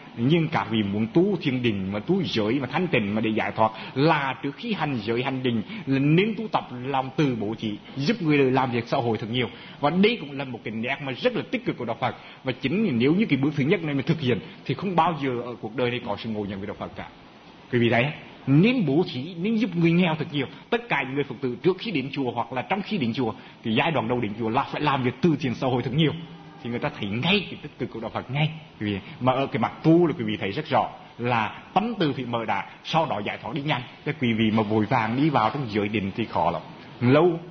Nhưng các vị muốn tu thiền định mà tu giới mà thanh tịnh mà để giải thoát là trước khi hành giới hành định là nên tu tập lòng từ bố thí, giúp người đời làm việc xã hội thật nhiều. Và đây cũng là một cái nét mà rất là tích cực của đạo Phật. Và chính nếu như cái bước thứ nhất này mình thực hiện thì không bao giờ ở cuộc đời này có sự ngộ nhận với đạo Phật cả. Quý vị thấy nên bố thí, nên giúp người nghèo thật nhiều. Tất cả những người Phật tử trước khi đến chùa hoặc là trong khi đến chùa thì giai đoạn đầu đến chùa là phải làm việc từ thiện xã hội thật nhiều, thì người ta thấy ngay cái tích cực của đạo Phật ngay. Quý vị, mà ở cái mặt tu là quý vị thấy rất rõ là tâm từ thì mở đã, sau đó giải thoát đi nhanh. Cái quý vị mà vội vàng đi vào trong giới định thì khó lắm, lâu.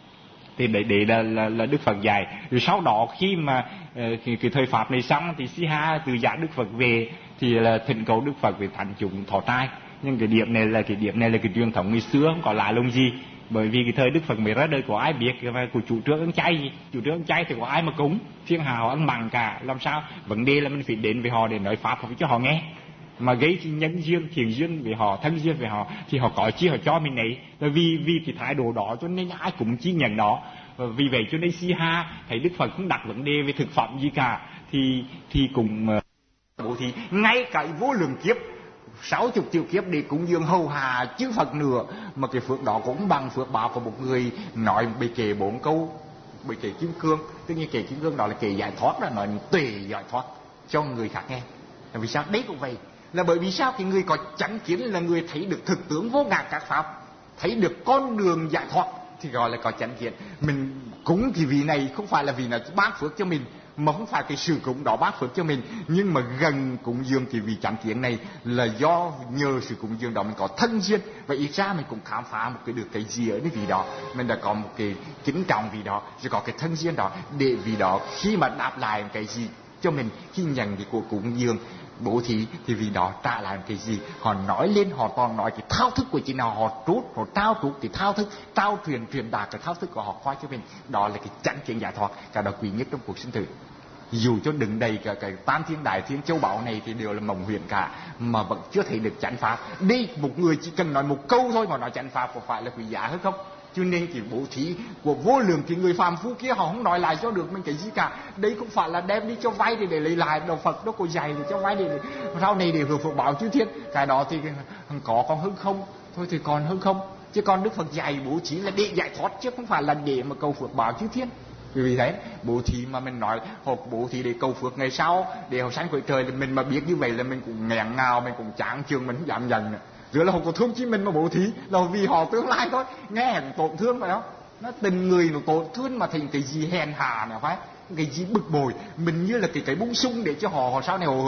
Thì để để là, là, là Đức Phật dạy. Rồi sau đó khi mà uh, cái, cái thời pháp này xong thì Si Ha từ giả Đức Phật về thì là thỉnh cầu Đức Phật về thánh chúng thọ trai. Nhưng cái điểm này là cái điểm này là cái truyền thống ngày xưa, không có lạ lùng gì. Bởi vì cái thời Đức Phật mới ra đời có ai biết, và của chủ trương ăn chay gì, chủ trương ăn chay thì có ai mà cúng, thiên hạ họ ăn mặn cả, làm sao? Vấn đề là mình phải đến với họ để nói pháp cho họ nghe, mà gây nhân duyên, thiện duyên với họ, thân duyên với họ thì họ có chi họ cho mình ấy. Là vì vì cái thái độ đó cho nên ai cũng chi nhận đó. Vì vậy cho nên Si Ha thấy Đức Phật không đặt vấn đề về thực phẩm gì cả thì thì cũng bố thí ngay cả vô lượng kiếp, sáu chục triệu kiếp để cúng dường hầu hạ chư Phật nữa, mà cái phước đó cũng bằng phước báo của một người nói bị kể bốn câu, bị kể kim cương. Tất nhiên kể kim cương đó là kể giải thoát, là nói tuệ giải thoát cho người khác nghe. Là vì sao? Đấy cũng vậy, là bởi vì sao? Cái người có chánh kiến là người thấy được thực tướng vô ngã các pháp, thấy được con đường giải thoát thì gọi là có chánh kiến. Mình cúng thì vì này không phải là vì là ban phước cho mình, mà không phải cái sự cúng đó bác phước cho mình, nhưng mà gần cúng dường thì vì chánh kiến này là do nhờ sự cúng dường đó mình có thân duyên, và ít ra mình cũng khám phá một cái được cái gì ở cái vị đó, mình đã có một cái kính trọng vì đó, rồi có cái thân duyên đó, để vì đó khi mà đáp lại cái gì cho mình, khi nhận cái cuộc cúng dường bố thí thì vì đó trả lại cái gì, họ nói lên, họ toàn nói cái thao thức của chính họ, họ trút, họ trao trút cái thao thức, trao truyền truyền đạt cái thao thức của họ qua cho mình. Đó là cái chánh kiến giải thoát, cái đó quý nhất trong cuộc sinh tử. Dù cho đựng đầy cả cái tam thiên đại thiên châu báu này thì đều là mộng huyễn cả, mà vẫn chưa thấy được chánh pháp. Đi một người chỉ cần nói một câu thôi mà nói chánh pháp có phải là quý giá hay không? Cho nên cái bố thí của vô lượng cái người phàm phu kia họ không nói lại cho được mình cái gì cả. Đấy không phải là đem đi cho vay để, để lấy lại, đạo Phật nó có dạy để cho vay để, để sau này để hưởng phước báo chư thiên. Cái đó thì có còn hơn không thôi thì còn hơn không, chứ còn Đức Phật dạy bố thí là để giải thoát chứ không phải là để mà cầu phước báo chư thiên. Vì thế bố thí mà mình nói hộp bố thí để cầu phước ngày sau, để họ sanh cõi trời, thì mình mà biết như vậy là mình cũng nghẹn ngào, mình cũng chán chường, mình không dám nhận. Rồi là họ có thương chí mình mà bố thí là vì họ tương lai thôi, nghe cũng tổn thương phải không? Nó tình người nó tổn thương mà thành cái gì hèn hà này phải, cái gì bực bội mình, như là cái cái bung sung để cho họ họ sau này họ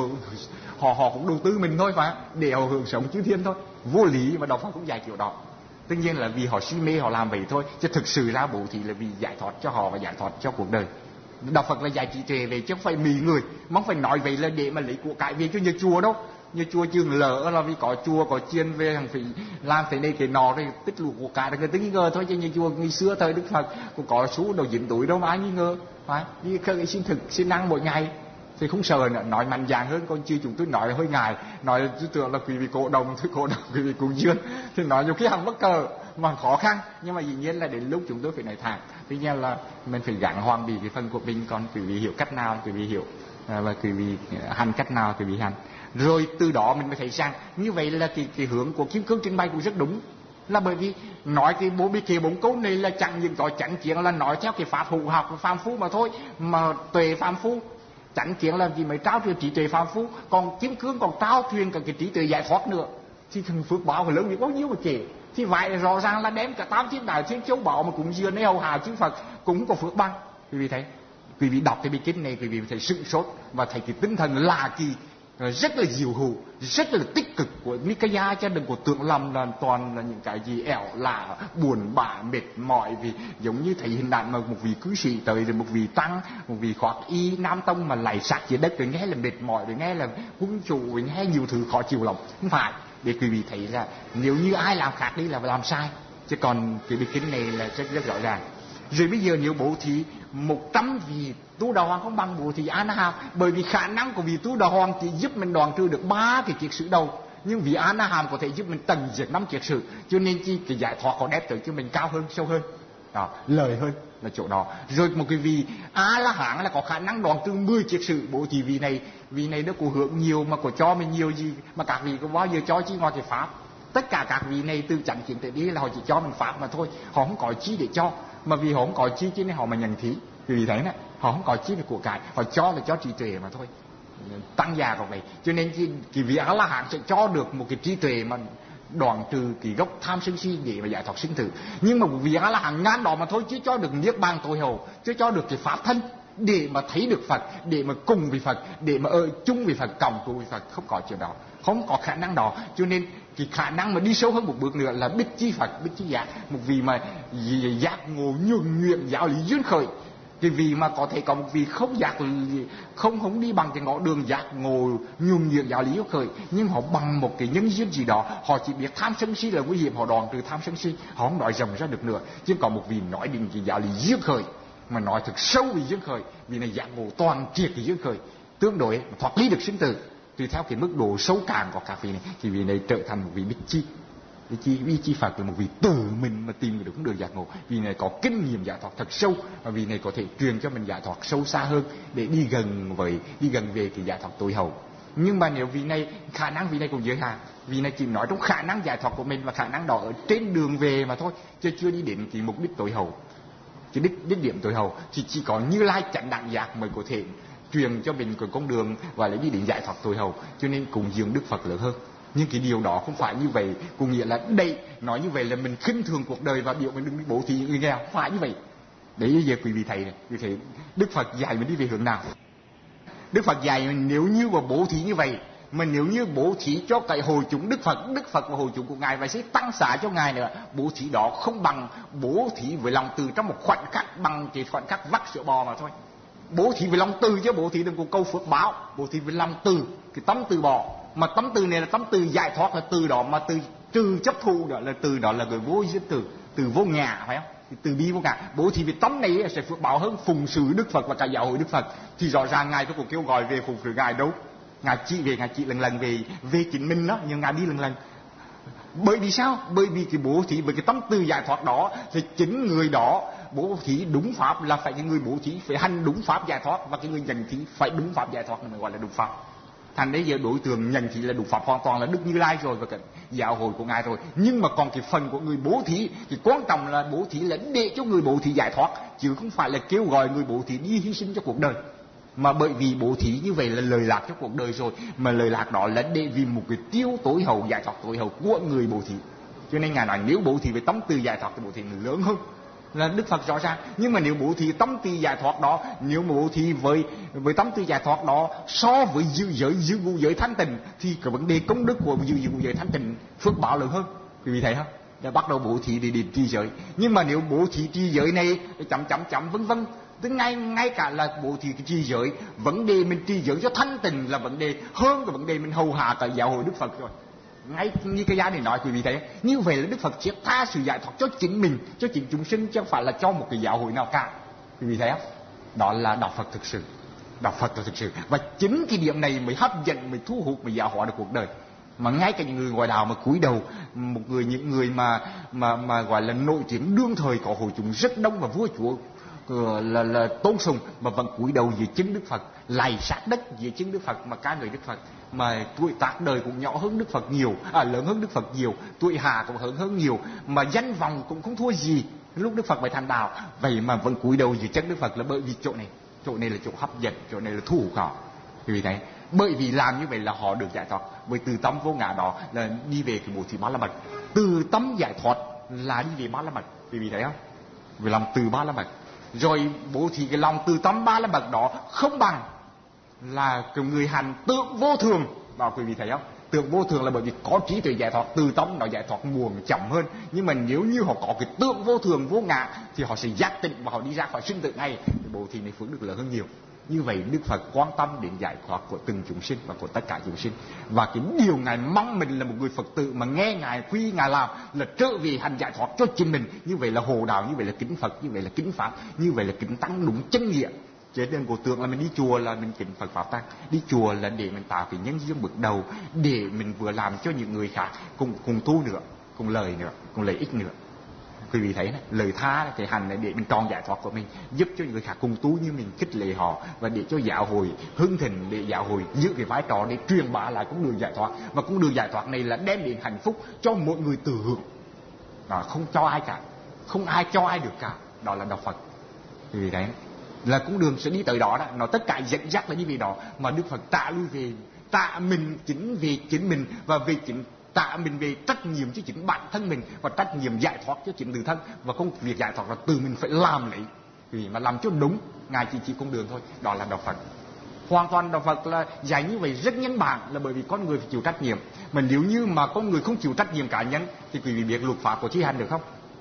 họ họ cũng đầu tư mình thôi phải, để họ hưởng sống chư thiên thôi. Vô lý mà đạo Phật cũng dạy kiểu đó. Tất nhiên là vì họ si mê họ làm vậy thôi, chứ thực sự ra bố thí là vì giải thoát cho họ và giải thoát cho cuộc đời. Đạo Phật là dạy trí tuệ về chứ không phải mì người, mà không phải nói vậy là để mà lấy của cải về cho nhà chùa đâu. Như chùa chừng lỡ là vì có chùa có chiên về hàng phải làm thế này cái nọ rồi tích lục của cải, người ta nghi ngờ thôi. Chứ như chùa ngày xưa thời Đức Phật cũng có số đầu dính túi đâu mà ai nghi ngờ, phải đi khơi xin thực xin năng mỗi ngày thì không sợ nữa, nói mạnh dạn hơn. Còn chưa chúng tôi nói hơi ngại, nói tôi tưởng là quý vị cổ đồng, tôi cổ đồng quý vị cũng duyên thì nói nhiều khi hàng bất cờ mà khó khăn. Nhưng mà dĩ nhiên là đến lúc chúng tôi phải nói thẳng, tuy nhiên là mình phải gắng hoàn bị cái phần của mình. Còn quý vị hiểu cách nào quý vị hiểu, và quý vị hành cách nào quý vị hành, rồi từ đó mình mới thấy rằng như vậy là cái, cái hướng của Kim Cương trình bày cũng rất đúng. Là bởi vì nói cái bố bí kề bốn câu này là chẳng những có chánh kiến là nói theo cái pháp hữu học của phàm phu mà thôi, mà tuệ phàm phu. Chánh kiến làm gì mới trao truyền trí tuệ phàm phu, còn Kim Cương còn trao truyền cả cái trí tuệ giải thoát nữa, thì thằng phước báo phải lớn biết bao nhiêu mà kể. Thì vậy rõ ràng là đem cả tám thiên đại thiên châu báu mà cũng dưa nơi hầu hạ chư Phật cũng có phước bằng. Quý vị thấy, quý vị đọc cái bí kíp này quý vị thấy sửng sốt và thấy cái tinh thần lạ kỳ, rất là diệu hữu, rất là tích cực của Nikaya, chứ đừng có tưởng lầm là toàn là những cái gì ẻo lạ, buồn bã, mệt mỏi. Vì giống như thấy hình ảnh mà một vị cư sĩ tới, rồi một vị tăng, một vị khoác y nam tông mà lạy sát dưới đất, rồi nghe là mệt mỏi, rồi nghe là quân chủ, rồi nghe nhiều thứ khó chịu lòng. Không phải, để quý vị thấy là nếu như ai làm khác đi là làm sai, chứ còn cái bí kíp này là rất rất rõ ràng. Rồi bây giờ nếu bố thí một trăm vị tu đà hoàng không bằng bố thí A Na Hàm, bởi vì khả năng của vị tu đà hoàng thì giúp mình đoạn trừ được ba cái kiết sử đầu, nhưng vị A Na Hàm có thể giúp mình tận diệt năm kiết sử, cho nên chi cái giải thoát có đẹp tới cho mình cao hơn, sâu hơn. Đó, lời hơn là chỗ đó. Rồi một cái vị A La Hán là có khả năng đoạn từ mười chiếc sự bố thí. Vị này vị này nó có hưởng nhiều mà có cho mình nhiều gì mà các vị có bao giờ cho chi ngoài cái pháp. Tất cả các vị này từ chánh kiến tới đi là họ chỉ cho mình pháp mà thôi, họ không có chi để cho, mà vì họ không có chi cho nên họ mà nhận thí. Vì thế này họ không có chi về của cải, họ cho là cho trí tuệ mà thôi, tăng già còn vậy. Cho nên cái, cái vị A La Hán sẽ cho được một cái trí tuệ mà đoạn trừ cái gốc tham sân si để mà giải thoát sinh tử. Nhưng mà vì A La Hán ngán đó mà thôi, chứ cho được niết bàn tối hậu, chứ cho được cái pháp thân để mà thấy được Phật, để mà cùng với Phật, để mà ở chung với Phật, cộng cùng với Phật, không có chuyện đó, không có khả năng đó. Cho nên cái khả năng mà đi sâu hơn một bước nữa là biết chi Phật, biết chi giác. Một vị mà giác ngộ nhuần nhuyễn giáo lý duyên khởi, cái vị mà có thể có một vị không giác, không không đi bằng cái ngõ đường giác ngộ nhuần nhuyễn giáo lý duyên khởi, nhưng họ bằng một cái nhân duyên gì đó, họ chỉ biết tham sân si là nguy hiểm, họ đoạn trừ tham sân si, họ không nói rộng ra được nữa. Chứ còn một vị nói đến cái giáo lý duyên khởi mà nói thực sâu về duyên khởi, vì này giác ngộ toàn triệt cái duyên khởi, tương đối thoát ly được sinh tử. Tùy theo cái mức độ sâu càng của các vị này, thì vị này trở thành một vị biết chi, biết chi, biết chi Phật là một vị tự mình mà tìm được cũng được giác ngộ. Vị này có kinh nghiệm giải thoát thật sâu, và vị này có thể truyền cho mình giải thoát sâu xa hơn để đi gần với đi gần về cái giải thoát tối hậu. Nhưng mà nếu vị này khả năng vị này cũng giới hạn, vị này chỉ nói trong khả năng giải thoát của mình và khả năng đó ở trên đường về mà thôi, chứ chưa đi đến cái mục đích tối hậu. Chứ đích đích điểm tối hậu thì chỉ có Như Lai chánh đẳng giác mới có thể truyền cho mình cái con đường và lấy đi đến giải thoát tối hậu. Cho nên cùng dường Đức Phật lớn hơn. Nhưng cái điều đó không phải như vậy, cũng nghĩa là đây nói như vậy là mình khinh thường cuộc đời và biểu mình đừng đi bố thí những người nghèo, không phải như vậy. Đấy giờ quý vị thầy này, quý thầy Đức Phật dạy mình đi về hướng nào? Đức Phật dạy mình nếu như mà bố thí như vậy, mà nếu như bố thí cho cái hội chúng Đức Phật, Đức Phật và hội chúng của Ngài và sẽ tăng xả cho Ngài nữa, bố thí đó không bằng bố thí với lòng từ trong một khoảnh khắc, bằng cái khoảnh khắc vắt sữa bò mà thôi. Bố thí với lòng từ chứ bố thí đừng có câu phước báo, bố thí với lòng từ, cái tấm từ bỏ. Mà tấm từ này là tấm từ giải thoát, là từ đó mà từ trừ chấp thù, đó là từ đó là người vô giết từ, từ vô ngã, phải không? Từ bi vô ngã. Bố thí với tấm này sẽ phước báo hơn phụng sự Đức Phật và cả giáo hội Đức Phật. Thì rõ ràng Ngài có cuộc kêu gọi về phụng sự Ngài đâu. Ngài chỉ về, Ngài chỉ lần lần về về chính mình đó, nhưng Ngài đi lần lần. Bởi vì sao? Bởi vì cái bố thí với cái tấm từ giải thoát đó thì chính người đó bố thí đúng pháp là phải cái người bố thí phải hành đúng pháp giải thoát, và cái người nhận thí phải đúng pháp giải thoát mới gọi là đúng pháp. Thành đấy giờ đối tượng nhận thí là đúng pháp hoàn toàn là Đức Như Lai rồi và cái giáo hội của Ngài rồi. Nhưng mà còn cái phần của người bố thí thì quan trọng là bố thí là để cho người bố thí giải thoát, chứ không phải là kêu gọi người bố thí đi hy sinh cho cuộc đời. Mà bởi vì bố thí như vậy là lời lạc cho cuộc đời rồi, mà lời lạc đó là để vì một cái tiêu tối hậu, giải thoát tối hậu của người bố thí. Cho nên Ngài nói nếu bố thí với tấm từ giải thoát thì bố thí người lớn hơn là Đức Phật rõ ràng. Nhưng mà nếu bố thí tấm từ giải thoát đó, nếu mà bố thí với với tấm từ giải thoát đó so với giữ giới giữ ngũ giới thanh tịnh thì cái vấn đề công đức của giữ ngũ giới thanh tịnh phước báo lớn hơn. Quý vị thấy không? Đã bắt đầu bố thí để đi trì giới. Nhưng mà nếu bố thí trì giới này chấm chấm chấm vân vân, tức ngay ngay cả là bố thí cái trì giới, vấn đề mình trì giới cho thanh tịnh là vấn đề hơn cái vấn đề mình hầu hạ cả giáo hội Đức Phật rồi. Ngay như cái giá này nói quý vị thấy, như vậy là Đức Phật sẽ tha sự giải thoát cho chính mình, cho chính chúng sinh, chứ không phải là cho một cái giáo hội nào cả. Quý vị thấy không? Đó là đạo Phật thực sự, đạo Phật là thực sự. Và chính cái điểm này mới hấp dẫn, mới thu hút, mới giáo hóa được cuộc đời. Mà ngay cả những người ngoại đạo mà cúi đầu, một người những người mà mà mà gọi là nổi tiếng đương thời, có hội chúng rất đông và vua chúa là là tôn sùng, mà vẫn cúi đầu dưới chân Đức Phật, lạy sát đất dưới chân Đức Phật mà ca ngợi Đức Phật. Mà tuổi tác đời cũng nhỏ hơn Đức Phật nhiều, à lớn hơn Đức Phật nhiều, tuổi hạ cũng hơn hơn nhiều, mà danh vọng cũng không thua gì lúc Đức Phật mới thành đạo. Vậy mà vẫn cúi đầu dưới chân Đức Phật là bởi vì chỗ này, chỗ này là chỗ hấp dẫn, chỗ này là thu hút họ. Vì thế, bởi vì làm như vậy là họ được giải thoát. Với từ tâm vô ngã đó là đi về cái bố thí ba la mật. Từ tâm giải thoát là đi về ba la mật. Vì thế không? Vì lòng từ ba la mật. Rồi bố thí cái lòng từ tâm ba la mật đó không bằng là cái người hành tượng vô thường. Bảo quý vị thấy không? Tượng vô thường là bởi vì có trí tuệ giải thoát, từ tâm nó giải thoát muộn chậm hơn. Nhưng mà nếu như họ có cái tượng vô thường vô ngã thì họ sẽ giác tịnh và họ đi ra khỏi sinh tử ngay. Thì bố thí này phước được lớn hơn nhiều. Như vậy Đức Phật quan tâm đến giải thoát của từng chúng sinh và của tất cả chúng sinh. Và cái điều Ngài mong mình là một người Phật tử mà nghe Ngài quy Ngài làm là trở về hành giải thoát cho chính mình. Như vậy là hồ đạo, như vậy là kính Phật, như vậy là kính Pháp, như vậy là kính Tăng đúng chân nghĩa. Chứ đừng có tưởng là mình đi chùa là mình kính Phật Pháp Tăng. Đi chùa là để mình tạo cái nhân duyên bước đầu, để mình vừa làm cho những người khác cùng cùng tu nữa, cùng lời nữa, cùng lợi ích nữa. Quý vị thấy này, lời tha cái hành này để mình tròn giải thoát của mình, giúp cho người khác cùng tu như mình, khích lệ họ, và để cho giáo hội hưng thịnh, để giáo hội giữ cái vai trò để truyền bá lại con đường giải thoát. Và con đường giải thoát này là đem đến hạnh phúc cho mỗi người tự hưởng, đó, không cho ai cả, không ai cho ai được cả. Đó là đạo Phật. Quý vị thấy là con đường sẽ đi tới đó đó, nó tất cả dẫn dắt là như vậy đó. Mà Đức Phật tạ lui về, tạ mình chính vì chính mình, và về chính tạ mình về trách nhiệm cho chính bản thân mình, và trách nhiệm giải thoát cho chính tự thân. Và công việc giải thoát là từ mình phải làm lấy, vì mà làm cho đúng. Ngài chỉ chỉ con đường thôi. Đó là đạo Phật. Hoàn toàn đạo Phật là dạy như vậy rất nhân bản, là bởi vì con người phải chịu trách nhiệm. Mà nếu như mà con người không chịu trách nhiệm cá nhân thì quý vị biết luật pháp của thi hành được không?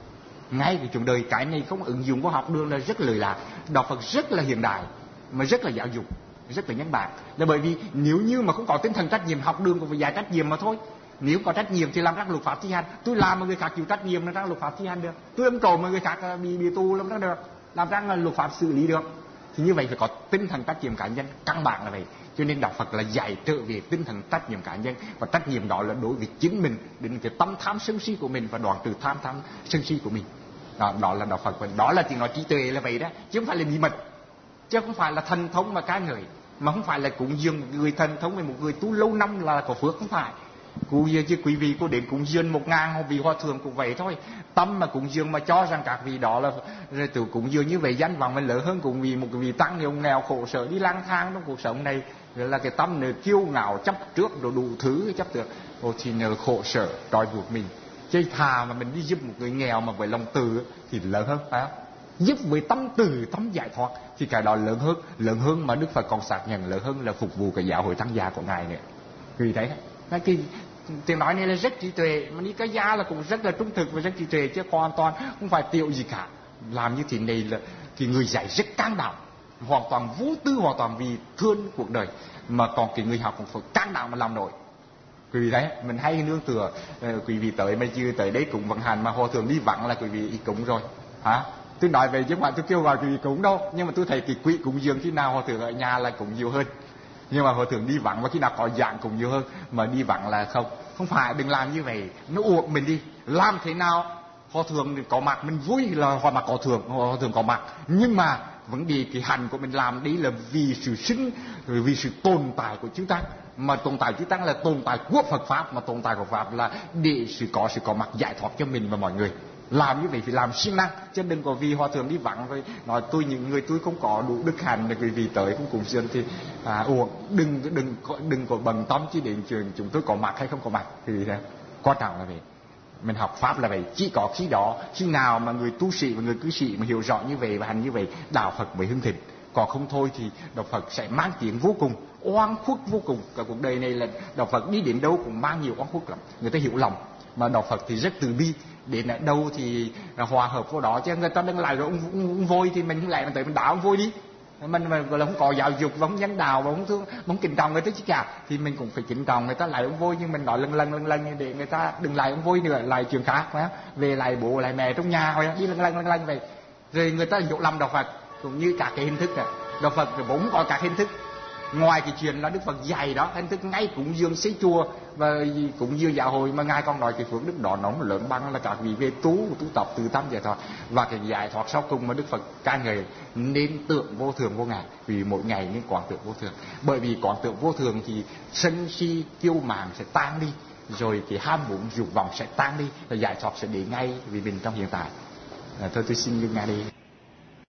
Ngay cái trường đời cái này không ứng dụng của học đường là rất lười lạc. Đạo Phật rất là hiện đại, mà rất là giáo dục, rất là nhân bản. Là bởi vì nếu như mà không có tinh thần trách nhiệm, học đường cũng phải dạy trách nhiệm mà thôi. Nếu có trách nhiệm thì làm ra luật pháp thi hành. Tôi làm mà người khác chịu trách nhiệm là ra luật pháp thi hành được. Tôi âm trộm mà người khác bị bị tù làm ra được, làm ra là luật pháp xử lý được. Thì như vậy phải có tinh thần trách nhiệm cá nhân, căn bản là vậy. Cho nên đạo Phật là dạy trở về tinh thần trách nhiệm cá nhân, và trách nhiệm đó là đối với chính mình, đến cái tâm tham sân si của mình, và đoạn trừ tham tham sân si của mình. Đó, đó là đạo Phật. Đó là tiếng nói trí tuệ là vậy đó, chứ không phải là bí mật, chứ không phải là thần thông mà ca ngợi, mà không phải là cúng dường người thần thông với một người tu lâu năm là có phước, không phải. Cúng dường chứ quý vị có đến cúng dường một ngàn vị hòa thượng cũng vậy thôi. Tâm mà cúng dường mà cho rằng các vị đó là rồi từ cúng dường như vậy danh vọng mình lớn hơn cũng vì một vị tăng nhiều nghèo khổ sở đi lang thang trong cuộc sống này, là cái tâm này kiêu ngạo chấp trước rồi đủ thứ chấp được, ồ thì nhờ khổ sở trói buộc mình. Chứ thà mà mình đi giúp một người nghèo mà với lòng từ thì lớn hơn, phải không? Giúp với tâm từ, tâm giải thoát thì cái đó lớn hơn, lớn hơn mà Đức Phật còn xác nhận lớn hơn là phục vụ cái giáo hội tăng gia của Ngài nữa. Vì thấy cái cái tiếng nói này là rất trí tuệ, mà đi cái gia là cũng rất là trung thực và rất trí tuệ, chứ hoàn toàn không phải tiểu gì cả. Làm như thế này là thì người dạy rất can đảm, hoàn toàn vô tư, hoàn toàn vì thương cuộc đời, mà còn cái người học cũng phải can đảm mà làm nổi. Quý vị thấy mình hay nương tựa, quý vị tới mà chưa tới đấy cũng vận hành mà hòa thượng đi vặn là quý vị ý cúng rồi hả? Tôi nói về chứ không phải tôi kêu gọi quý vị cúng đâu, nhưng mà tôi thấy cái quỹ cúng dường khi nào hòa thượng ở nhà là cũng nhiều hơn, nhưng mà hòa thượng đi vặn và khi nào có dạng cũng nhiều hơn, mà đi vặn là không. Không phải, đừng làm như vậy, nó uổng mình đi. Làm thế nào hòa thượng có mặt mình vui là hòa mặt có thượng, hòa thượng có mặt, nhưng mà vấn đề cái hành của mình làm đấy là vì sự sinh, vì sự tồn tại của chư tăng. Mà tồn tại chư tăng là tồn tại của Phật pháp, mà tồn tại của Pháp là để sự có sự có mặt giải thoát cho mình và mọi người. Làm như vậy phải làm siêng năng, chứ đừng có vì hòa thượng đi vắng rồi nói tôi những người tôi không có đủ đức hạnh để quý vị tới không cùng duyên thì à, uổng. Đừng đừng đừng có bận tâm chỉ đến trường chúng tôi có mặt hay không có mặt thì thế. Quan trọng là vậy. Mình học pháp là vậy, chỉ có khi đó, khi nào mà người tu sĩ và người cư sĩ mà hiểu rõ như vậy và hành như vậy, đạo Phật mới hưng thịnh. Còn không thôi thì đạo Phật sẽ mang tiếng vô cùng, oan khuất vô cùng. Cả cuộc đời này là đạo Phật đi đến đâu cũng mang nhiều oan khuất lắm. Người ta hiểu lòng, mà đạo Phật thì rất từ bi, đến ở đâu thì hòa hợp vào đó, chứ người ta đừng lại rồi ông, ông, ông voi thì mình không lại mình tới mình đảo ông voi đi. Mình mà gọi là không có giáo dục và không nhân đạo và không thương, không kính trọng người ta chứ cả, thì mình cũng phải kính trọng người ta lại ông voi, nhưng mình nói lần lần lần lần để người ta đừng lại ông voi nữa, lại chuyện khác, phải không? Về lại bố lại mẹ trong nhà thôi, đi lần lần lần lần vậy, rồi người ta hiểu lầm đạo Phật cũng như cả cái hình thức này. Đạo Phật thì vốn có các hình thức, ngoài cái chuyện là Đức Phật dạy đó, hình thức ngay cúng dường xây chùa và cúng dường giáo hội, mà ngài còn nói cái phước đức đó nó lớn bằng là các vị về tu tu tập từ tâm giải thoát. Và cái giải thoát sau cùng mà Đức Phật ca ngợi nên tưởng vô thường vô ngã, vì mỗi ngày nên quán tưởng vô thường. Bởi vì quán tưởng vô thường thì sân si kiêu mạn sẽ tan đi, rồi cái ham muốn dục vọng sẽ tan đi, và giải thoát sẽ đến ngay vì mình trong hiện tại. À, thôi tôi xin ngưng ngay đi.